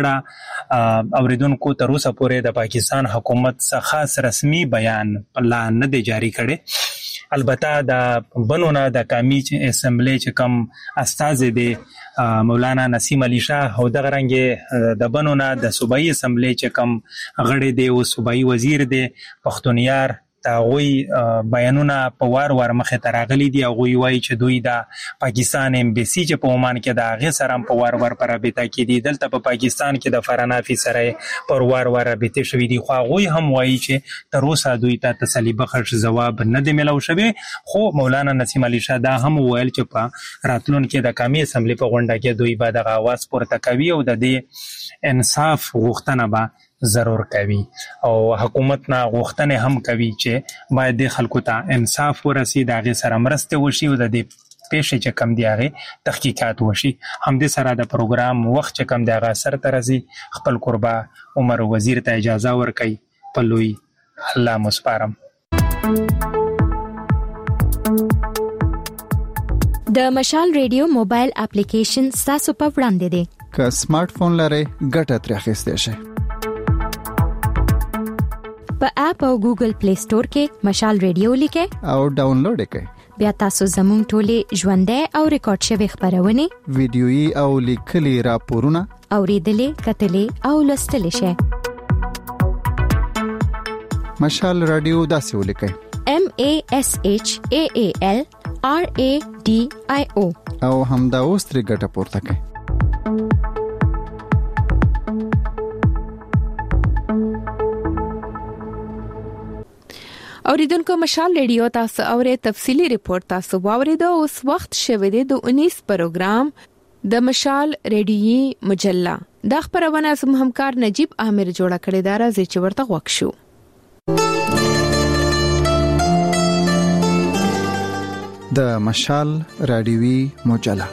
اړه اوریدونکو تر اوسه پورې د پاکستان حکومت څخه خاص رسمي بیان لا نه دی جاری کړی البته د بنونه د قومي اسمبلی چې کم استازی دی مولانا نسیم علي شاه او دغه رنګ د بنونه د صوبایي اسمبلی چې کم غړی دی او صوبایي وزیر دی پښتونیار دا غوي بیانونه په وار وار مخې ته راغلي دي هغوی وایي چې دوی د پاکستان امبیسي چې په عمان کې د هغې سره هم په وار وار په رابطه کې دي دلته په پاکستان کې د فرنافي سره پر وار وار رابطې شوي دي خو هغوی هم وایي چې تر اوسه دوی ته تسلي بخش ځواب نه دی میلاو شوی خو مولانا نسیم علي شاه دا هم وویل چې په راتلونکي د قومي اسمبلي په غونډه کې دوی به دغه اواز پورته کوي او د دې انصاف غوښتنه به ضرور کوي او حکومت نه غوښتنې هم کوي چې باید د خلکو ته انصاف ورسي د هغې سره مرستې وشي او د دې پیښې چې کم دی هغې تحقیقات وشي همدې سره د پروګرام وخت چې کم دی هغه سرته راځي خپل کوربه عمر وزیر ته اجازه ورکوي په لوی الله مو سپارم د مشال ریډیو موبایل اپلیکیشن ستاسو په وړاندې دی که سمارټ فون لرئ ګټه ترې اخیستی شئ په اپ او ګوګل پلی سٹور کې مشال ریډیو لیکئ او ډاونلوډ کړئ بیا تاسو زموږ ټولې ژوندۍ او ریکارډ شوی خبرونه ویډیويي او لیکلي راپورونه اوریدلې کتلې او لوستلې شئ مشال رادیو داسې ولیکئ M A S H A A L R A D I O او همدا اوس ترې ګټه پورته کړئ اوریدونکو مشال ریډیو تاسو اورئ تفصیلی ریپورت تاسو واوریدو اوس وخت شوه دی د انیس پروګرام د مشال ریډیوي مجله د خبرونه زموږ همکار نجیب عامر جوړه کړې دا راځي چې ورته وښو د مشال ریډیوي مجله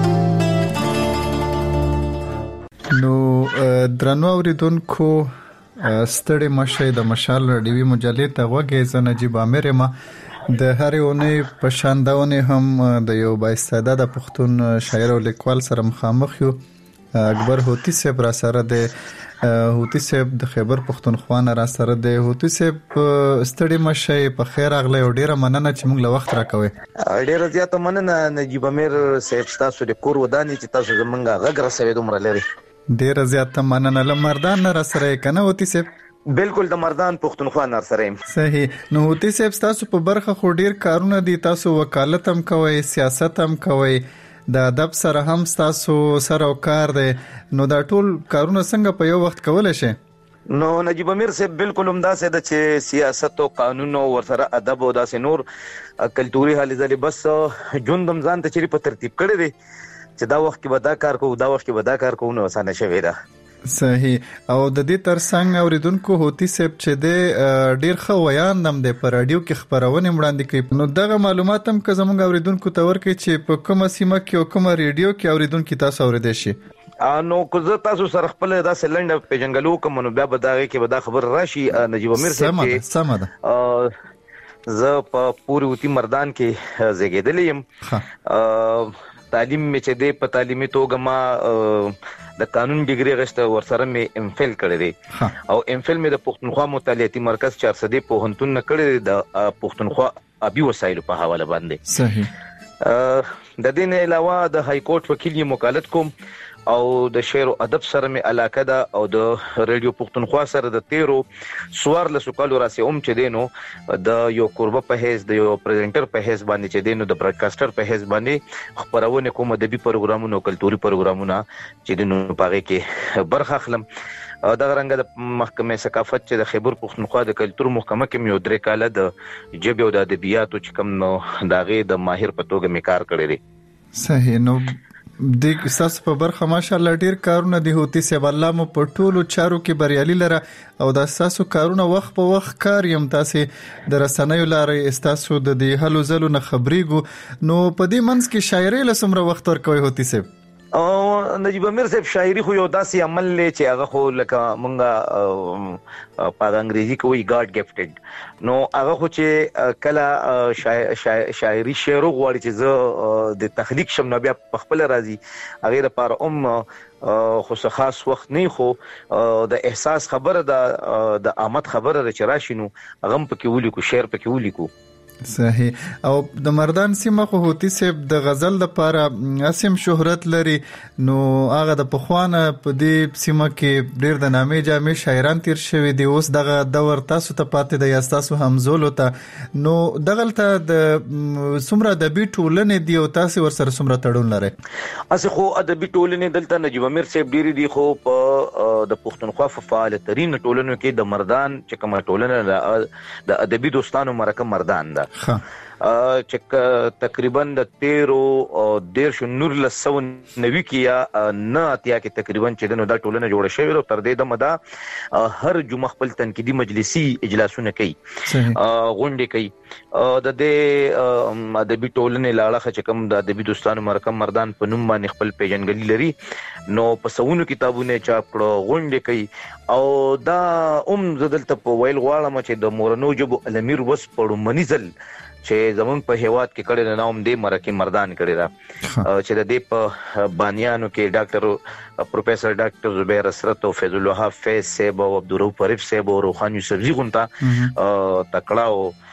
نو درنو اوریدونکو ستړي مشه د مشال رادیوي مجلې ته وګورئ. زه نجیب عامر یم. د هرې اونۍ په شان دا اونۍ هم د یو بااستعداده پښتون شاعر او لیکوال سره مخامخ یو. اکبر هوتی صاحب را سره د هوتی صاحب د خیبر پښتونخوا نه را سره د هوتی صاحب ستړي مشه په خیر اغله او ډیره مننه چې موږ له وخت راکوي. ډیره زیاته مننه نجیب امیر صاحب تاسو د کور ودانې چې تاسو زمونږه غږ رسوي دومره لري. ډیره زیاته مننه. له مردان نه را سره کنه هوتی صاحب؟ بالکل د مردان پښتونخوا نه سره يم. صحیح. نو هوتی صاحب تاسو په برخه خو ډیر کارونه دي، تاسو وکالت هم کوي، سیاست هم کوي، د ادب سره هم تاسو سره او کار دی. نو دا ټول کارونه څنګه په یو وخت کولای شي؟ نو نجیب امیر صاحب بالکل هم داسې د چې سیاست او قانون او ورسره ادب او داسې نور کلتوري حالې ځلې بس ژوند هم ځان ته چیرې په ترتیب کړی دی چې دا وخت کې به دا کار کوو دا وخت کې به دا کار کوو، نو اسانه شوی ده. صحیح. او د دې ترڅنګ اوریدونکو هوتی صاحب چې د ډیر ښه ویان هم د په رادیو کې خبرونه وړاندې کوي. نو دغه معلومات هم که زموږ اوریدونکو ته ورکړي چې په کومه سیمه کې او کومه ریډیو کې اوریدونکو تاسو اوریدل شي. نو که زه تاسو سره خپل داسې لنډه پیژنګلو کوم نو بیا به دا کې به دا خبر راشي نجیب امیر صاحب چې سم ده. زه په پوری وتی مردان کې زیږیدل یم. تعلیم مې چې دی په تعلیمي توګه ما د قانون ډیګري غشته ورسره مې ام فل کړی دی او ام فل مې د پښتونخوا مطالعاتي مرکز چار سدې پوهنتون نه کړی دی د پښتونخوا ابي وسایلو په حواله باندې. صحیح. د دې نه علاوه د های کورټ وکیل یم وکالت کوم او د شعر او ادب سره مې علاقه ده او د رادیو پښتونخوا سره د تیرو سوار له سوکالو راسي اوم چې دینو د یو قربه په هیڅ د یو پریزنټر په هیڅ باندې چې دینو د براډکاسټر په هیڅ باندې خبرونه کوم د بي پروګرامونو کلتوري پروګرامونه چې دینو پاره کې برخه اخلم. دا رنګ د محکمه ثقافت چې د خیبر پښتونخوا د کلتور محکمه کې یو درې کاله د جبه او د ادبیاتو چې کوم نو داغه د ماهر په توګه مې کار کړی دی. صحیح. نو د تاسو په برخه ماشاءالله ډیر کارونه دي هوتی صاحب. الله مو په ټولو چارو کې بریالي لره او د تاسو کارونه وخت په وخت کار یم. تاسو د رسنیو لارې تاسو د دې هلو زلو نه خبرېګو. نو په دې منځ کې شاعري لسمره وخت ورکوي هوتی صاحب؟ او نجیب امیر صاحب شاعري خو یو داسې عمل لې چې هغه خو لکه مونږه په انګریزي کې وی ګاډ ګفټډ. نو هغه خو چې کله شاعري شعر غواړي چې زه د تخلیق شم نو بیا په خپل راضي هغه لپاره ام خو خاص وخت نه خو د احساس خبره د آمد خبره چې راشي نو هغه پکې ولیکو شعر پکې ولیکو. صحیح. او د مردان سیمه خو هوتی صاحب د غزل لپاره اسیم شهرت لري. نو هغه د پخوانه په دې سیمه کې ډیر د نامې جامې شاعران تیر شوی دي. اوس دغه دور تاسو ته پاتې د یاستاسو همزولو ته. نو دغلته د څومره ادبي ټولنې دی او تاسو ورسره څومره تړون لري؟ اسه خو ادبي ټولنې دلته نجیب امیر صاحب ډیر دي خو په د پښتونخوا په فعال ترين ټولنو کې د مردان چې کومه ټولنه د ادبي دوستانو مرکه مردان ده. چې تقریبا د تیرو دیر شو نور لسو نوي کې یا نه اتیا کې تقریبا چې دنو دا ټولنه جوړه شوې او تر دې د مدا هر جمعه خپل تنقیدي مجلسي اجلاسونه کوي غونډې کوي. د دې ادبي ټولنې لاړه چې کوم د ادبي دوستانو مرکه مردان په نوم باندې خپل پیژنګلي لري. نو په سونو کتابونه چاپ کړو غونډې کوي او دا اوم زدلته په ویل غواړم چې د مورنو جبو الامیر وس پړو منیزل چې زمون په هیواد کې کړي نام دې مرکه مردان کړي را چې د دې په بانیانو کې ډاکټر پروفیسور ډاکټر زبیر اسرت او فیض الوهاب فیض صاحب او عبدالرؤف پریف صاحب او روخان یوسفزی غونتا تکړه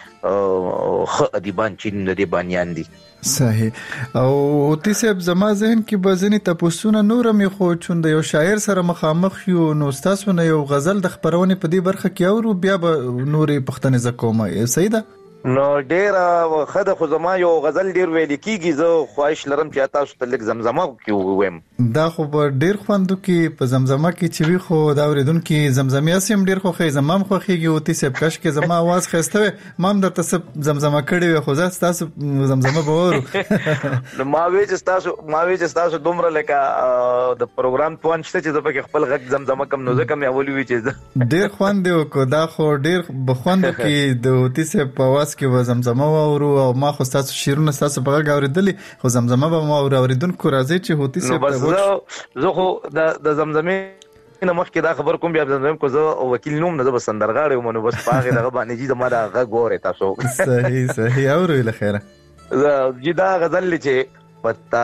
او خ ادیبان چې د دې بانیان دي. صحیح. او هوتی صاحب زما ذهن کې بزنی تاسو نه نور مې خو چوند یو شاعر سره مخامخ یو نو تاسو نه یو غزل د خبرونه په دې برخه کې او بیا به نورې پښتنې زکومه صحیح ده؟ نو ډیر خدای خو زما یو غزل ډیر ویل کیږي زه خواهش لرم چې تاسو ته لږ زمزمه کې ویم. دا خو ډیر خوندو کې په زمزمه کې چې وی خو دا اوریدونکو زمزمه سیم ډیر خو خې زمام خو خېږي او تی سب کش کې زما आवाज خسته مام درته سب زمزمه کړي خو زه تاسو زمزمه بورو. نو ما وی چې تاسو ما وی چې تاسو دومره لکه د پروګرام پوانچته چې زه په خپل غږ زمزمه کم نو زه کم اولي وی چې ډیر خوند دی کو دا خو ډیر بخوند کې د تی سب په आवाज کې و زمزمه وورو او ما خو تاسو شیرونه تاسو په غږ اوریدلې خو زمزمه به ما اوریدونکو راځي چې هوتی سه په زه خو د د زمزمه نه مخکې دا خبر کوم بیا زم کو زه وکیل نوم نه بس سندرغاړی ومنو بس پاغه دغه باندې چې زما دا غږ وره تاسو صحیح صحیح اورو له خیره زه دا غزل چې پتا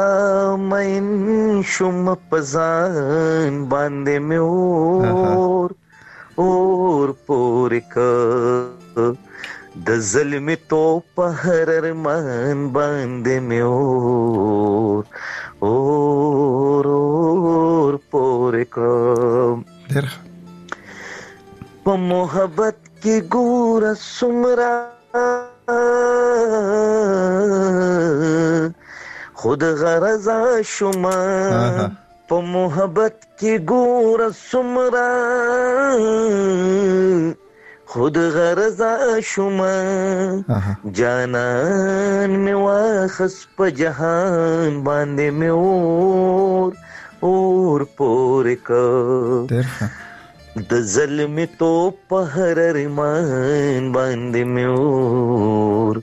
مین شم پزان باندې مې اور اور پورې ک د ظلم تو په هر ارمان باندې مې اور اور اور پورې ک ډېر په محبت کې ګور سمرا خود غرض شما په محبت کې ګور سمرا خود غرض شما جانان می واخس په جهان باندې می اور اور پورې ک د ظلم تو په هر ارمان باندې می اور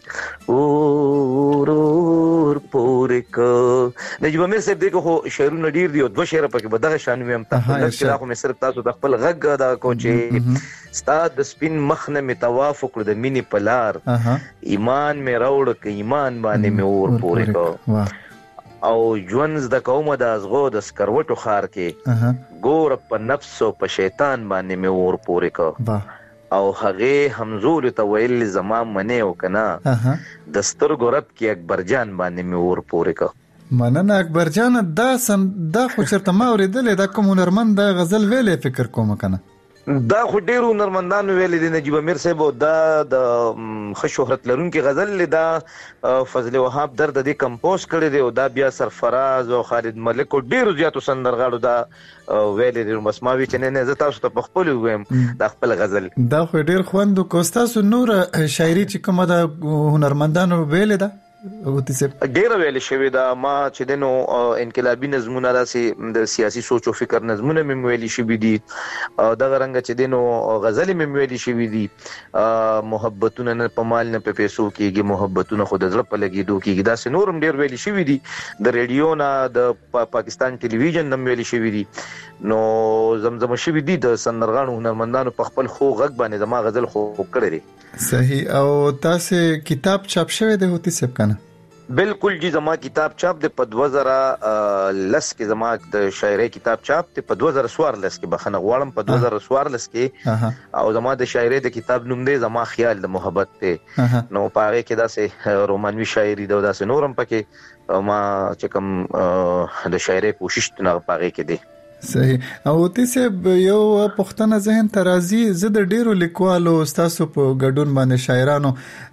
اور اور پورې ک نجیب امیر صاحب دغه خو شعرونه ډیر دي او دوه شعر پکې به دغه شان ویم تاسو دا خو مې صرف تاسو د خپل غږ دا کو چې ستاد سپین مخ نه می توافق د مینې پلار ایمان می راوړ ک ایمان باندې می اور پورې ک او ژوند د کومه د ازغو د سکروټو خار کې ګور په نفس او په شیطان باندې می اور پورې ک او هغه همزول ته ویل زما منه او کنا د سترګو رب کې اکبر جان باندې می اور پورې ک مننه اکبر جان دا سم دا خو چرته ما اوریدل دا کوم هنرمند د غزل ویلې فکر کوم کنه دا خو ډیرو هنرمندانو ویلې دي نجیب امیر صاحب دا د ښه شهرت لرونکي غزل دا فضل وهاب درد دې کمپوز کړی دی او دا بیا سرفراز او خالد ملک او ډیرو زیاتو سندرغاړو دا ویلې دي بس ما وی چې نه زه تاسو ته په خپل ویم دا خپل غزل دا خو ډیر خوند کوستاسو نور شاعري چې کومه د هنرمندانو ویلې ده ډیر ویل شوی دا ما چې دنو انقلابی نظمونه داسې د سیاسي سوچ او فکر نظمونه مې ویلي شوی دي دغه رنګ چې دنو غزل مې ویلي شوی دي محبتونه نه په مال نه په پیسو کېږي محبتونه خود زړه په لګېدو کېږي دا سه نورم ډیر ویلي شوی دي د ریډیو نه د پاکستان ټلویزیون نم ویلي شوی دي نو زمزمه شوی دي د سندرغاړو هنرمندانو په خپل خو غږ باندې زما غزل خو کړی دی صحیح او تاسو کتاب چاپ شوی دی هوتی سب کنه بالکل جی زما کتاب چاپ د په دوه زره لس کې زما د شاعرۍ کتاب چاپ ته په دوه زره څوارلس کې بخنه غواړم په دوه زره څوارلس کې او زما د شاعرۍ د کتاب نوم دی زما خیال د محبت ته نو پاره کې داسې رومانوي شاعري دا داسې نورم پکې ما چې کوم د شاعرۍ کوشش نه پاره کې دی صحیح او تاسو یو پښتنه ذهن ترازی زه د ډیرو لیکوالو تاسو په ګډون باندې شاعرانو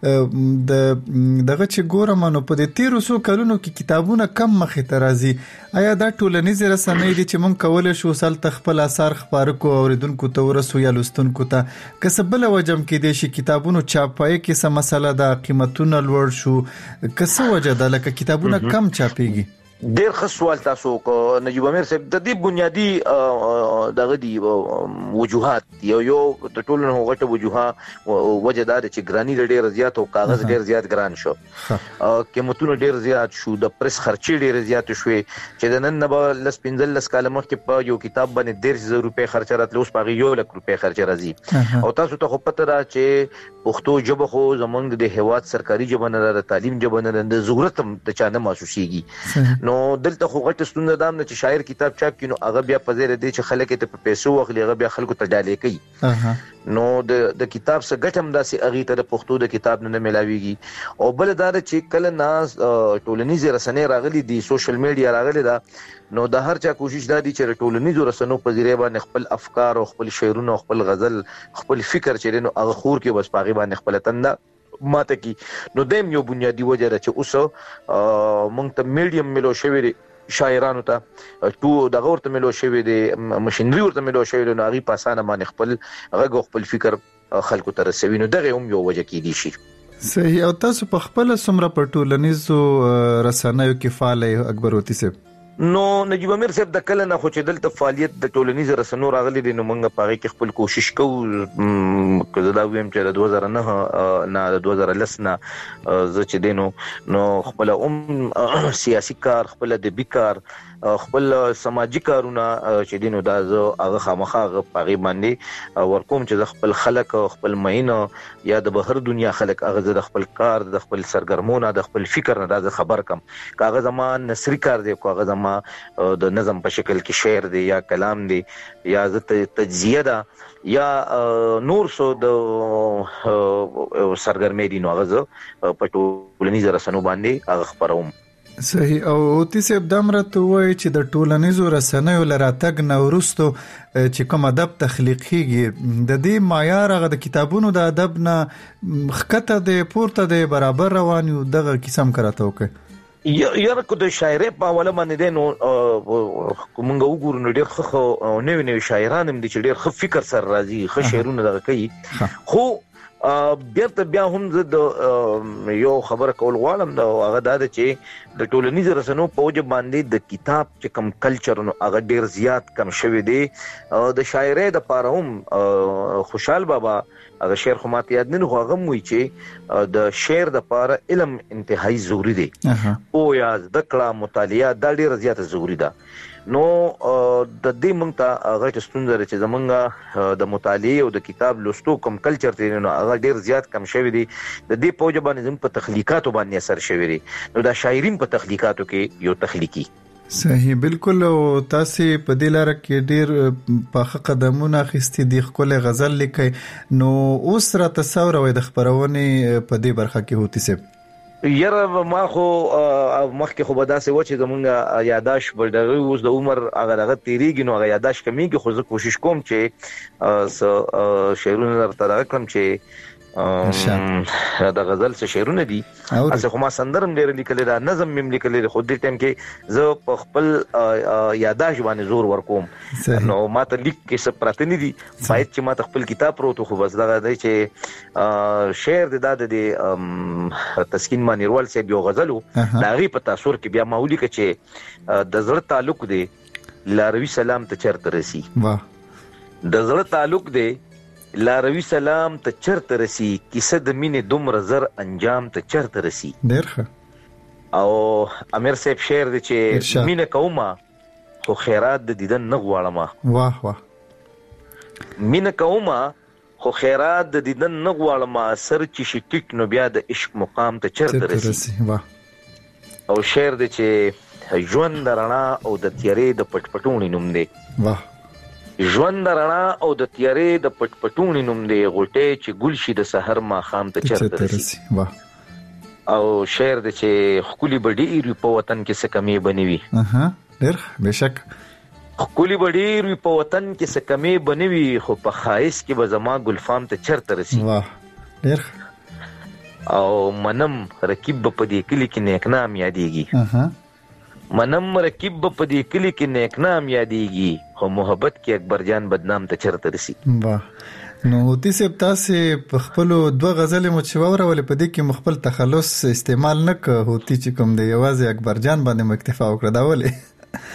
د دغه چې ګورم نو په دې تیرو سو کلونو کې کتابونه کم مخې ترازی آیا دا ټولنیز رسنۍ دي چې مونږ کولای شو سل تخپل اثر خبر کو اوریدونکو ته ورسو یا لستونکو ته کسبله وجم کې دي چې کتابونو چاپای کې څه مسله ده قیمتونه لوړ شو کسه وجه ده لکه کتابونه کم چاپيږي ډیر ښه سوال تاسو کو نجیب امیر صاحب د دې بنیادی دغه دی وجوهات یو یو د ټولو نه غټه وجوه وجدار چې ګرانی ډیر زیات او کاغذ ډیر زیات ګران شو قیمتونه ډیر زیات شو د پریس خرچي ډیر زیات شوې چې د نن نه لس پنځل لس کاله مخکې په یو کتاب باندې ډیر زر روپے خرچ راتلو اوس په یو لک روپے خرچ راځي او تاسو ته خو پته را چې پښتو ژبه خو زمونږ د هیواد سرکاري ژبه نه د تعلیم ژبه نه د ضرورت د چانه محسوسيږي نو دلته خو غټ ستونه دام نه چې شاعر کتاب چاپ کینو هغه بیا په زیره دي چې خلک ته په پیسو واخلي هغه بیا خلکو ته ډالې کوي نو د د کتاب څخه ګټم داسې اغي ته د پښتو د کتاب نه ملاويږي او بل دا چې کله ناس ټولنیزه رسنۍ راغلي دي سوشل میډیا راغلي دا نو د هر چا کوشش دا دي چې ټولنیزو رسنو په ذریعہ باندې خپل افکار او خپل شعرونه او خپل غزل خپل فکر چې نو هغه خور کې بس پاغي باندې خپل تنده ماته کی نو دیم یو بنیادی وجه ده چې اوس مونږ ته میډیم ملو شوی دی شاعرانو ته تو دغه ورته ملو شوی دی ماشينري ورته ملو شوی دی نو هغه په اسانه باندې خپل غږ خپل فکر خلکو ته رسوي نو دغه هم یو وجه کې دي شي صحیح او تاسو په خپل سمره په ټولنیزو رسنیو کې فعال اکبر وتی سه نو نجیب امیر صاحب د کله نه خو چې دلته فعالیت د ټولنیزو رسنیو راغلي دي نو موږ په هغه کې خپل کوشش کوو کله دا ویم چې د دوه زره نه نه د دوه زره لس نه زه چې دینو نو خپل ام سیاسي کار خپل د بیکار خپل سماجی کارونه چې دینو دا زه هغه خامخا هغه پاغي باندې ورکوم چې خپل خلک خپل مینه یا د بهر دنیا خلک هغه د خپل کار د خپل سرګرمونه د خپل فکر نه دا خبر کم کاغذ ما نثری کار دی کاغذ ما د نظم په شکل کې شعر دی یا کلام دی یا تجزیه ده یا نور سو د سرګرمې دي نو هغه په ټولنیزو رسنیو باندې هغه خبروم. صحیح. او تیسب دمرته وای چې د ټولنیزو رسنیو لراتګ نورستو چې کوم ادب تخلیق کیږي د دې معیار هغه د کتابونو د ادب نه خکته د پورته د برابر روان یو دغه قسم کراته وکي یاره کو د شاعرۍ په حواله باندې نو کومنګ وګورو نو ډېر خو نوې نوې شاعران هم دي چې ډېر خو فکر سره راځي خو شعرونه دغه کوي خو بیرته بیا هم زه د یو خبره کول غواړم دا هغه دا چې د ټولنیزو رسنیو په وجه باندې د کتاب چې کم کلچر نو هغه ډیر زیات کم شوی دی د شاعرۍ د پاره هم خوشحال بابا هغه شعر خو ماته یاد نه هغه موي چې د شعر د پاره علم انتهایی ضروری دی او یا د کړه مطالعه د ډیر زیات ضروری ده نو د دې مونږ ته هغه ستونزه چې زمونږ د مطالعه او د کتاب لوستو کوم کلچر دی نو هغه ډیر زیات کم شوی دی د دې په وجه باندې زم په تخلیقاتو باندې اثر شوی دی نو دا شاعرین په تخلیقاتو کې یو تخلیقي. صحیح بالکل. او تاسو په دې لار کې ډیر په قدمونه اخیستي دي خپل غزل لیکي نو اوس را تصور وي د خبرونه په دې برخه کې هوتی سي یره ما خو مخکې خو به داسې و چې زمونږ یاداشت بلدغه اوس د عمر هغه دغه تیریږي نو هغه یاداشت کمیږي خو زه کوشش کوم چې شعرونه درته راکړم چې د غزل څه شعرونه دي اسه خو ما سندرم ډېر لیکل دا نظم مم لیکل خو دې ټیم کې زه په خپل یاداشت باندې زور ورکوم نو ما ته لیک کې څه پراته نه دي باید چې ما ته خپل کتاب پروت خو بس دغه دی چې شعر د د تسکین مانیروال صاحب یو غزلو دا غي په تاثر کې بیا ماولی کې چې د زړه تعلق دی لاروي سلام ته چرته رسی واه د زړه تعلق دی لاروي سلام ته چرته رسی کیسه د مینې دومره زر انجام ته چرته رسی ډېر او امیر صاحب شعر دی چې مینه کومه خو خیرات د دیدن نه غواړم واه واه مینه کومه خو خیرات د دیدن نه غواړم سر چې شټیک نو بیا د عشق مقام ته چرته رسی واه او شعر دی چې ژوند رڼا او د تیارې د پټپټونی نوم دی واه ژوند رڼا او د تیارې د پټپټونی نوم دی غټې چې ګل شي د سحر ما خام ته چرته رسی واه او شعر دی چې خولي بډې په وطن کې څه کمی بنوي اها ډېر بشک خولي بډې په وطن کې څه کمی بنوي خو په خایس کې به زما ګلفام ته چرته رسی واه ډېر او منم رکیب په دې کلی کې نیک نام یادېږي اها منم رکیب په دې کلی کې نیک نام یادېږي خو محبت کې اکبر جان بدنام ته چرته رسی واه نو تاسو تاسو په خپل دوه غزلې مو چې وراولې په دې کې مخبل تخلص استعمال نه کوه هوتی چې کوم دی یوازې اکبر جان باندې مکتفا وکړه دا ولې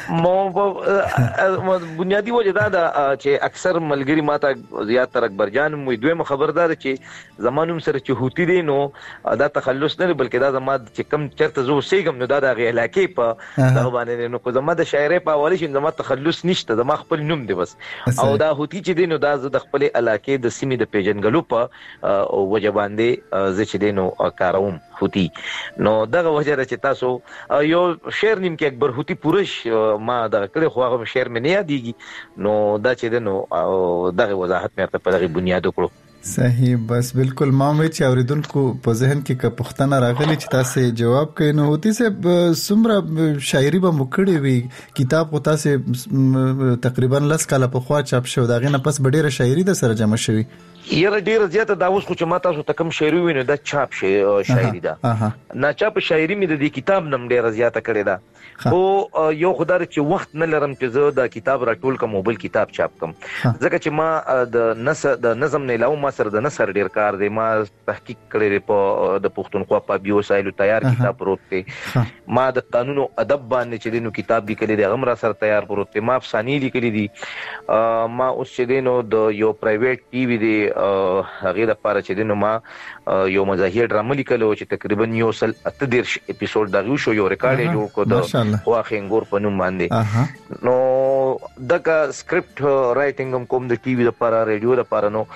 مو بنیادی وجه دا ده چې اکثر ملګری ماته زیات تر اکبر جان مو دوی خبردار چې زمانوم سره چې هوتی دي نو دا تخلص نه بلکې دا زما چې کم چرته زو سیګم نو دا د غی علاقې په دا باندې نو کو زما د شاعرۍ په حواله شي زما تخلص نشته زما خپل نوم دی بس او دا هوتی چې دي نو دا د خپل علاقې د سیمې د پیژنګلو په وجه باندې زه چې دي نو کاروم هوتی نو دغه وجه چې تاسو یو شعر نیم کې اکبر هوتی پورش ما دا کړي خو هغه شعر مې نه یادېږي نو دا چې دنو دغه وضاحت مې ته په دغه بنیاد وکړو. صحیح. بس بالکل ما مې چې اوریدونکو په ذهن کې که پښتنه راغلی چې تاسو جواب کوي نو هوتی سه سمره شاعري به مکړې وي کتاب خو تاسو تقریبا لس کاله په خوا چاپ شو دا غنه پس ډیره شاعري د سره جمع شوی یره ډیره زیاته دا اوس خو چې ما تاسو ته کوم شاعري وینم دا چاپ شي شاعري ده نه چاپ شاعري مې د دې کتاب نم ډیره زیاته کړې ده او یو خدای چې وخت نه لرم چې زه دا کتاب راټول کوم بل کتاب چاپ کوم ځکه چې ما د نس د نظم نه علاوه ما سره د نثر ډیر کار دی. ما تحقیق کړی په د پښتونخوا په بیا وسایلو تیار کتاب پروت دی. ما د قانون او ادب باندې چې دینو کتاب لیکلی دی هغه را سره تیار پروت دی. ما افسانې لیکلي دي. ما اوس چې دینو د یو پرایویټ ټي وي دی هغې دپاره چې دینو ما یو مزاحیه ډرامه لیکلو چې تقریبا یو سل اته دېرش اپیسوډ دغه شو یو ریکارډ یې جوړ کړ د خواخې انګور په نوم باندې. نو دغه سکرپټ رائټینګ هم کوم د ټي وي دپاره ریډیو دپاره. نو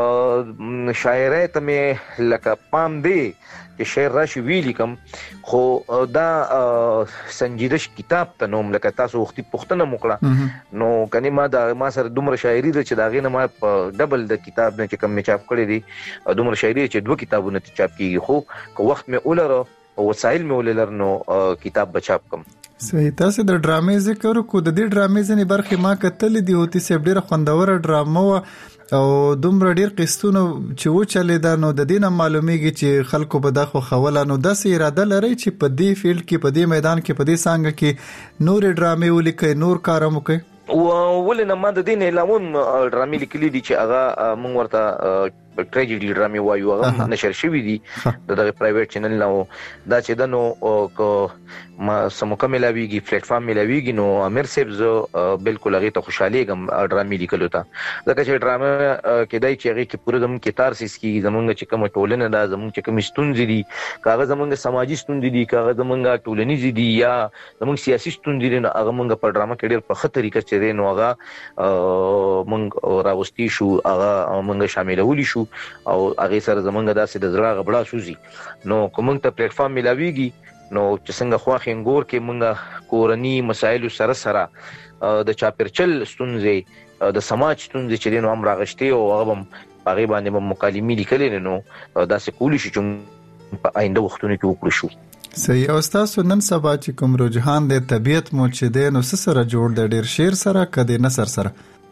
شاعرۍ ته مې لکه پام دی چې شعر راشي ویلي کم خو دا سنجیدش کتاب ته نوم لکه تاسو وختي پوښتنه وکړه نو کني ما دا ما سره دومره شاعري ده چې دا غي نه ما په ډبل د کتاب نه چې کم می چاپ کړی دي دومره شاعري چې دوه کتابونه چاپ کیږي خو کو وخت مې اولره او وسایل مې ولر نو کتاب بچاپ کم. صحیح. تاسو د ډرامې ذکر کو د دې ډرامې ځنې برخې ما کتل دي او تاسو ډیره خوندوره ډرامه او دومره ډیر قسطونه چې و چلې دا نو د دینه معلومیږي چې خلکو به د خو خوله نو د سې اراده لري چې په دې فیلډ کې په دې میدان کې په دې څنګه کې نور ډرامې ولیکي نور کارم کوي. ولنه ما د دین لامون ډرامې لیکلي دي چې هغه مونږ ورته ټریجډي ډرامې وایو هغه نشر شوی دي د دغه پرایویټ چینل نو دا چې د نو کو ما سموکه ملاویږي پلیټ فارم ملاویږي نو امیر صاحب زه بالکل هغه ته خوشاله ګم ډرامې لیکلو ته ځکه چې ډرامه کېدای چې هغه کې پوره دم کتار سیس کی زمونږ چې کوم ټولنه دا زمونږ چې کوم ستونزې دي کاغه زمونږ سماجی ستونزې دي کاغه زمونږ ټولنیز دي یا زمونږ سیاسي ستونزې دي نو هغه مونږ په ډرامه کې ډېر په خطر طریقه چې نو هغه مونږ راوستي شو هغه مونږ شاملولي شو او هغه سره زمونږ داسې د زړه غبړه سوزي نو کوم ته پلیټ فارم ملاويږي نو چې څنګه خواخ انګور کې مونږ کورنی مسایل سره سره د چاپرچل ستونزې د سماج ستونزې چې نو هم راغشتي او هغه هم هغه باندې مکالمې لیکلې نو داسې کولی شي چې په آینده وختونو کې وکړو شو. صحیح. او تاسو نن سبا چې کوم رجحان د طبيعت مو چې د نو سره جوړ د ډیر شعر سره کدي نثر سره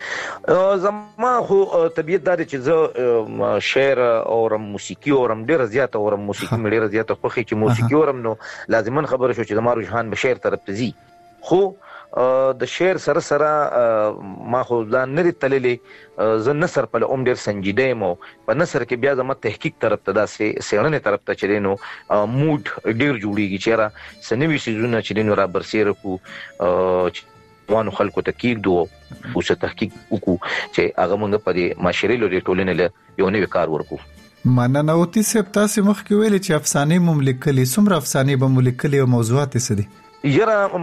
زما خو طبيعت دا چې زه شعر او موسیقي او رم ډیر زیات او موسیقي مې ډیر زیات خوخي چې موسیقي اورم نو لازمن خبره شو چې زما رجحان به شعر طرف ته زی خو د شعر سره سره ما خو ځان نه تللې زه نثر په اوم ډیر سنجیده مو په نثر کې بیا زما تحقیق طرف ته داسې سیړنې طرف ته چرینو موډ ډیر جوړیږي چې را سنوي سيزونه چې نو را برسېره کو وانه خلکو ته کېږدو او څه تحقیق وکړو چې هغه موږ په دې معاشري لوري ټولنې له یو نوې کار ورکو. مننه. او تاسو تاسو مخکې ویلي چې افسانې مملکلي څومره افسانې به مملکلي او موضوعات څه دي؟ یره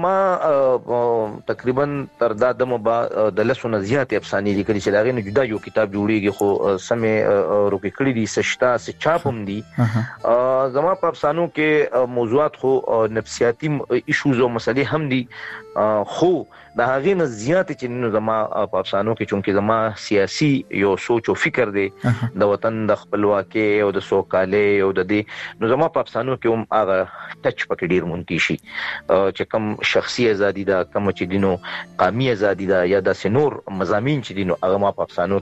ما تقریبا تر دا دمو با د لسونه زیات افسانې لیکلي چې داغه نه جدا یو کتاب جوړیږي خو سمې روکې کړی دي سشتا سه چاپم دي زما په افسانو کې موضوعات خو نفسیاتی ایشوز او مسلې هم دي خو دا هغه نه زیات چې نو زما په افسانو کې چونکه زما سیاسي یو سوچ او فکر دی د وطن د خپلواکۍ او د سوکالۍ او د دې نو زما په افسانو کې هم هغه ټچ پکې ډیر مونږ شي چې کوم شخصي ازادي دا کوم چې دینو قومي ازادي دا یا د سنور مضامین چې دینو هغه ما په افسانو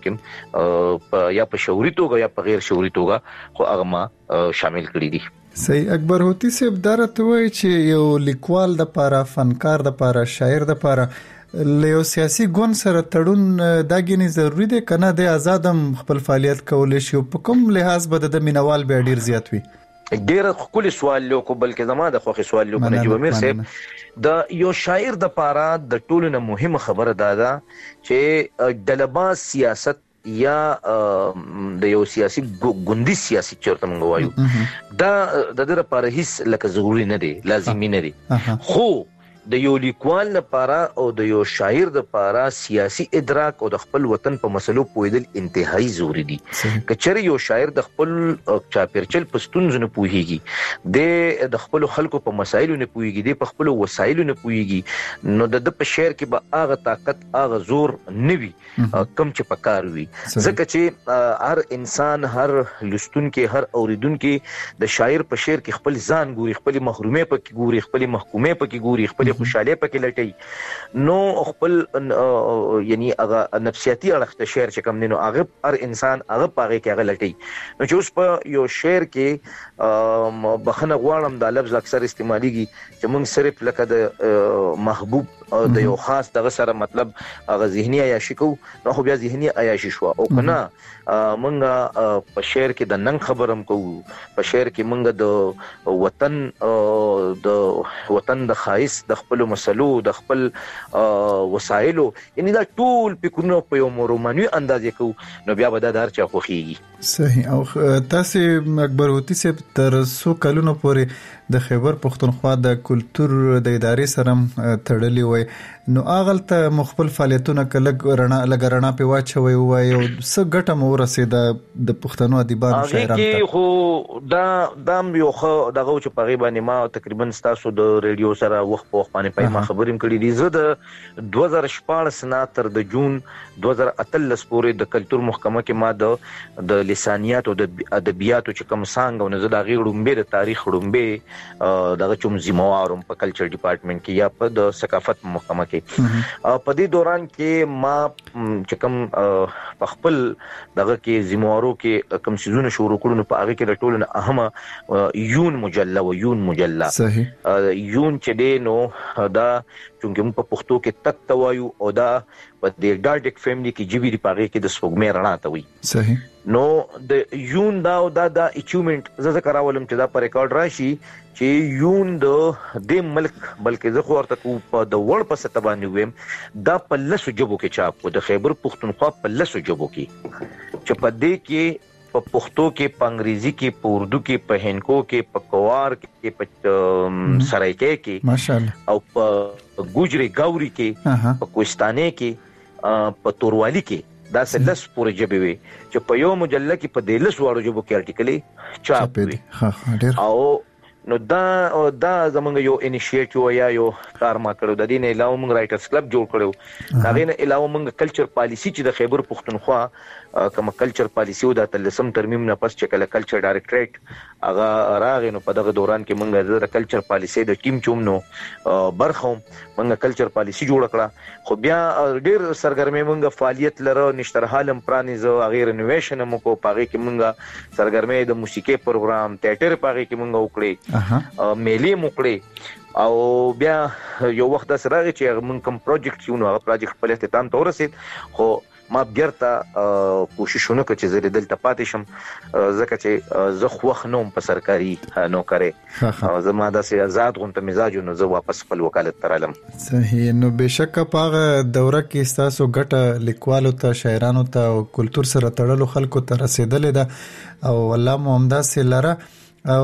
کې یا په شعوري توګه یا په غیر شعوري توګه خو هغه ما شامل کړی دي. صحیح. اکبر هوتی صاحب درته وایي چې یو لیکوال د پاره فنکار د پاره شاعر د پاره له سیاسي ګوند سره تړون داګینی ضروری دی کنه د آزادم خپل فعالیت کولای شي په کوم لحاظ به د مینوال به ډیر زیات وي؟ ډیر خپل سوال لو کو بلکې زما د خوخي سوال لو کنه جوامیر صاحب د یو شاعر د پاره د ټولو نه مهمه خبره ده دا چې دلباس سیاست یا د یو سیاسي ګوندي سیاسي چرته مونږ وایو دا د در لپاره هیڅ لکه ضروري نه دی لازمي نه دی خو د یو لیکوال لپاره او د یو شاعر لپاره سیاسي ادراک او د خپل وطن په مسلو پوهیدل انتهایی ضروری دي. کچره یو شاعر د خپل چاپیرچل پستونز نه پوهیږي د خپل خلکو په مسایلو نه پوهیږي د خپل وسایلو نه پوهیږي نو د په شعر کې به هغه طاقت هغه زور نوي کم چې پکار وي ځکه چې هر انسان هر لستون کې هر اوریدون کې د شاعر په شعر کې خپل ځان ګوري خپل محرومه پکې ګوري خپل محکومه پکې ګوري خپل خوشاله پکې لټي نو خپل یعنی هغه نفسیاتی اړخ ته شعر چې کوم نه نو هغه هر انسان هغه پاغه کې هغه لټي نو چې اوس په یو شعر کې بخنه غواړم دا لفظ اکثر استعماليږي چې موږ صرف لکه د محبوب د یو خاص دغه سره مطلب هغه ذهني عیاشي کو نو خو بیا ذهني عیاشي شو او کنه مونږه په شعر کې د نن خبرم کوو، په شعر کې مونږ د وطن د وطن د خایس د خپل مسلو د خپل وسایلو یعنی دا ټول فکرونه په یو رومانوي اندازې کوو، نو بیا به دا دار چا خوخيږي. صحیح. او تاسو اکبر هوتی صاحب تر څو کلونو پورې د خیبر پښتونخوا د کلچر د ادارې سره تړلی وای، نو اغلته مخبل فعالیتونه کله رڼا لګرنا په واچوي وای او څه ګټه مو رسیده د پښتنو ادیبانو شاعرانو ته؟ خو دا دام یو خو دغه چې په غیبه ما تقریبا تاسو د ریډیو سره وخت په وخت باندې پای ما خبریم کړی دي. زه د دوه هزار شپږ نه تر د جون دوه هزار اتلس پورې د کلچر محکمه کې ما د د لسانیات او د ادبیاتو چې کوم څنګه او نه د غیړومبه د تاریخ وړومبه دغه چوم زموارم په کلچر ډپارټمنټ کې یا په د ثقافت محکمه کې په دې دوران کې ما چې کوم په خپل دغه کې زموارو کې کوم سيزونه شروع کړو په هغه کې د ټولو اهمه یون مجله و یون مجله صحیح یون چې دی نو دا چونګه په پښتو کې تک توایو او دا په دې ډاډک فیملی کې جیبی دی پاره کې د سپوږمۍ رڼا ته وي. صحیح. نو د یون دا او دا د اچیومنت زه ذکر اولم چې دا پر ریکارډ راشي چې یون د د ملک بلکې زه خو ورته په د وړ په سټ باندې ویم دا په لسو جبو کې چاپ کو د خیبر پښتونخوا په لسو جبو کې چې په دې کې په پښتو کې په انګریزي کې په اردو کې په هندکو کې په کوار کې په سرایکې کې ماشاءالله او په ګوجري ګاوري کې په کوستانه کې په توروالی کې دا سلس پورې جبه وي چې په یو مجله کې په دلس وړو جبو کې ارټیکلې چاپ وي. ها ها ډېر او نو دا دا زمونږ یو انیشیټیو یا یو کار ما کړو د دې نه علاوه موږ رائټرز کلب جوړ کړو. دا غینه علاوه موږ کلچر پالیسی چې د خیبر پښتونخوا کوم کلچر پالیسی او د تلسم ترمیم نه پس چې کله کلچر ډایریکټریټ هغه راغی نو په دغه دوران کې موږ د کلچر پالیسی د ټیم چوم نو برخه موږ کلچر پالیسی جوړ کړه. خو بیا ډیر سرګرمي موږ فعالیت لره نشتر حالم پرانیزو غیر انوویشن مو کو پاره کې موږ سرګرمي د موسیقي پروګرام تیاتر پاره کې موږ وکړي میلې موکړي او بیا یو وخت د سره چې موږ کوم پروجیکټ یو نو هغه پروجیکټ په اختتام ته ورسید. خو ما بیرته کوششونه کوي چې زه دلته پاتې شم ځکه چې زه خوښ نوم په سرکاري نوکرې او زما داسې آزاد غونته مزاج نو زه واپس خپل وکالت ترالم. صحیح. نو بشک په هغه دوره کې تاسو ګټه لیکوالو ته شاعرانو ته او کلچر سره تړلو خلکو ته رسیدلې ده او الله مو همداسې لره او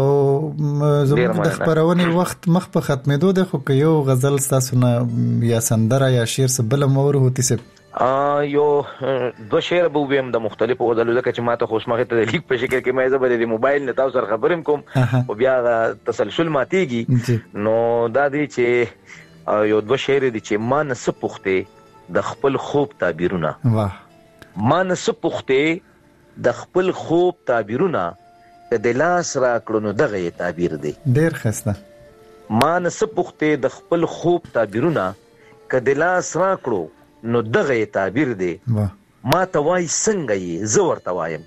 زموږ د خبرونې وخت مخ په ختمېدو ده. خو که یو غزل تاسو نه یا سندره یا شعر څه بل مور هوتی سه یو دو شعر به ویم د مختلفو غزلو ځکه چې ماته خوشمخه ته د لیک په شکل کې مې زبر د موبایل نه تاسو سره خبرم کوم او بیا تسلسل ماتيږي. نو دا دی چې یو دو شعر دي چې ما نه سپوخته د خپل خوب تعبیرونه واه ما نه سپوخته د خپل خوب تعبیرونه د لاس را کړو نو دغه تعبیر دی ډیر خسته. ما نه سپوخته د خپل خوب تعبیرونه کله لاس را کړو نو دغه تعبیر دی. ما ته وای څنګه یې زه ورته وایم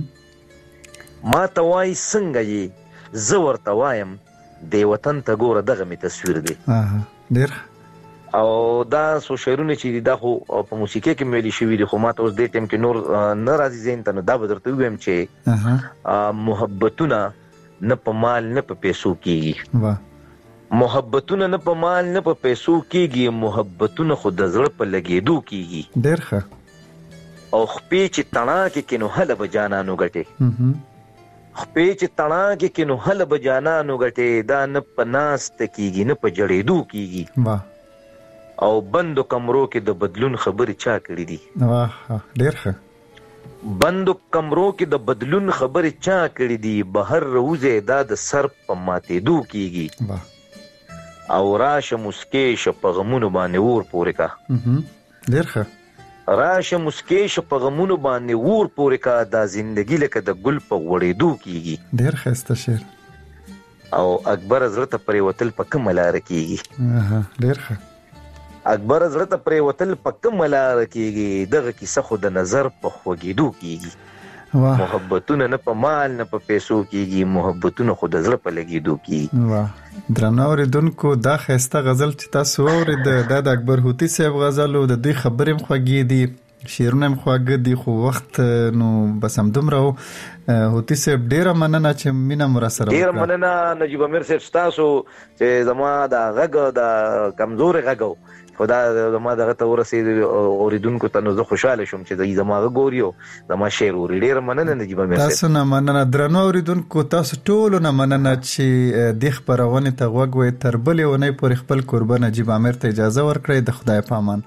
ما ته وای څنګه یې زه ورته وایم د وطن ته ګوره دغه می تصویر دی. ډیر او دا سو شعرونه چې دا خو په موسیقي کې ملي شوی دي خو ما ته اوس دې ټیم کې نور ناراضي زین ته نو دا بدرته ویم چې محبتونه نه په مال نه په پیسو کیږي. واه محبتونه نه په مال نه په پیسو کیږي محبتونه خو د زړه په لګېدو کیږي. ډېر ښه. او خپې چې تڼا کې کینو هله به جانانو ګټې خپې چې تڼا کې کینو هله به جانانو ګټې دا نه په ناست کیږي نه په جړېدو کیږي. واه. او بندو کمرو کې د بدلون خبرې چا کړې دي. واه ډېر ښه. بندو کمرو کې د بدلون خبرې چا کړې دي بهر روزه دا د سر په ماتېدو کیږي. واه. او راشه مسکې ش په غمونو باندې ور پورې کا ډېر ښه. راشه مسکې ش په غمونو باندې ور پورې کا دا زندګي لکه د ګل په وړېدو کیږي. ډېر ښایسته شعر. او اکبر حضرت پرې وتل په کومه لار کیږي. اها ډېر ښه. اکبر حضرت پرې وتل په کومه لار کیږي دغه کیسه خو د نظر په خوږېدو کیږي. محبتونه نه په مال نه په پیسو کیږي محبتونه خو د زړه په لګېدو کیږي. واه. درنو اوریدونکو دا خسته غزل چې تاسو اورید د اکبر هوتی صاحب غزل او د دې خبرې خوږې دي شیرونه مخواګ دی خو وخت نو بس هم دومره هوتی سه ډیره مننه چې مینا مر سره ډیره مننه نجیب امیر صاحب تاسو چې زما د غږ د کمزور غږ خدا زما دغه ته ورسید اوریدونکو ته نو زه خوشاله شوم چې زما غوریو زما شعر ور ډیر مننه نجیب امیر تاسو نه مننه درنو اوریدونکو تاسو ټول نه مننه چې د خبرونه ته غوږ تر بلې ونې پر خپل قربان نجیب امیر ته اجازه ورکړئ د خدای په امان.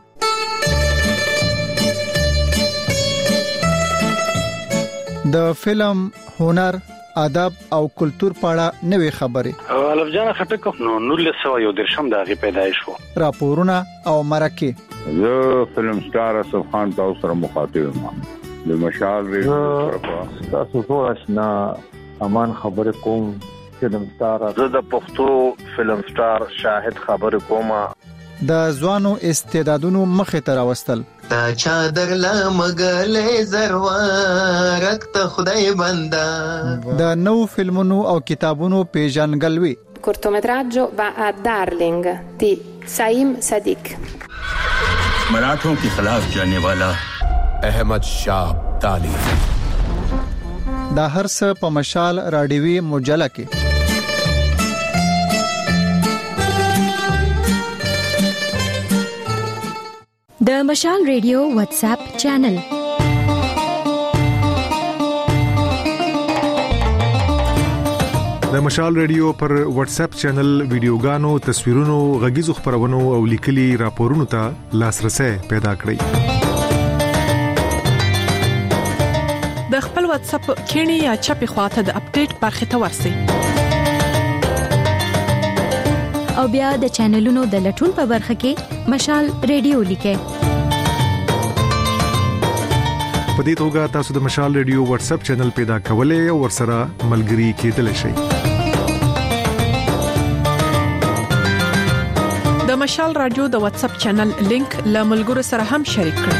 د فلم هنر ادب او کلچر پاړه نوې خبرې الف جان خټک نو نولس سو یو درشم د غي پیدایش وو راپورونه او مرکه زه فلم سٹار اسف خان تاسو سره مخاطب یم د مشال ریډیو تاسو ټول آشنا امان خبر کوم فلم سٹار زه د پښتو فلم سٹار شاهد خبر کوم د ځوانو استعدادونو مخه تر واستل تا چادر لا مګلې زروارک ته خدای بندا د نو فلمونو او کتابونو پیژنګلوي cortometraggio va a Darling di Saim Sadiq मराठों के खिलाफ जाने वाला अहमद शाह अब्दाली دا هر څه په مشال راډیوي مجله کې د مشال ریډیو واتس اپ چینل د مشال ریډیو پر واتس اپ چینل ویډیوګانو، تصویرونو، غږیزو خبرونو او لیکلي راپورونو ته لاسرسي پیدا کړئ. د خپل واتس اپ کینی یا چپی خواته د اپډیټ برخه ته ورسئ. او بیا د چینلونو د لټون په برخه کې مشال ریډیو لیکئ. په دې توګه تاسو د مشال ریډیو واتس اپ چینل پیدا کولای او ورسره ملګري کېدلی شئ. د مشال رادیو د واتس اپ چینل لینک له ملګرو سره هم شریک کړئ.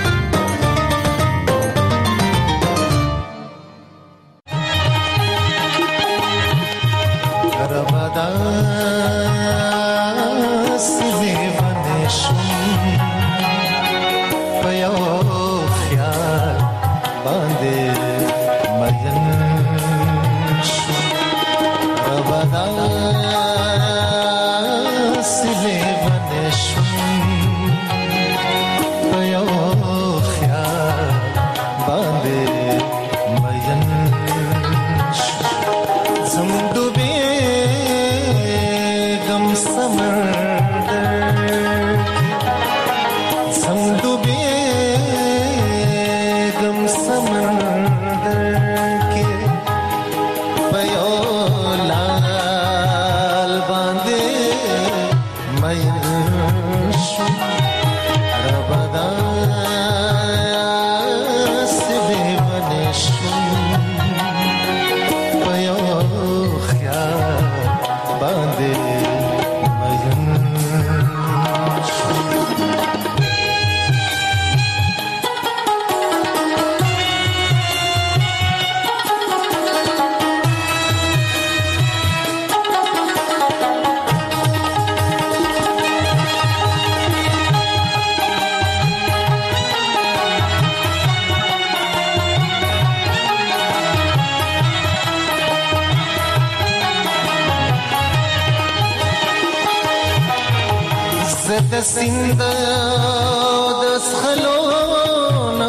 سیند د سخلونا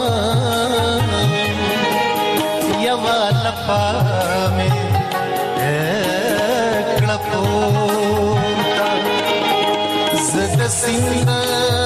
یوا لپاره کړه پوتا زد سیند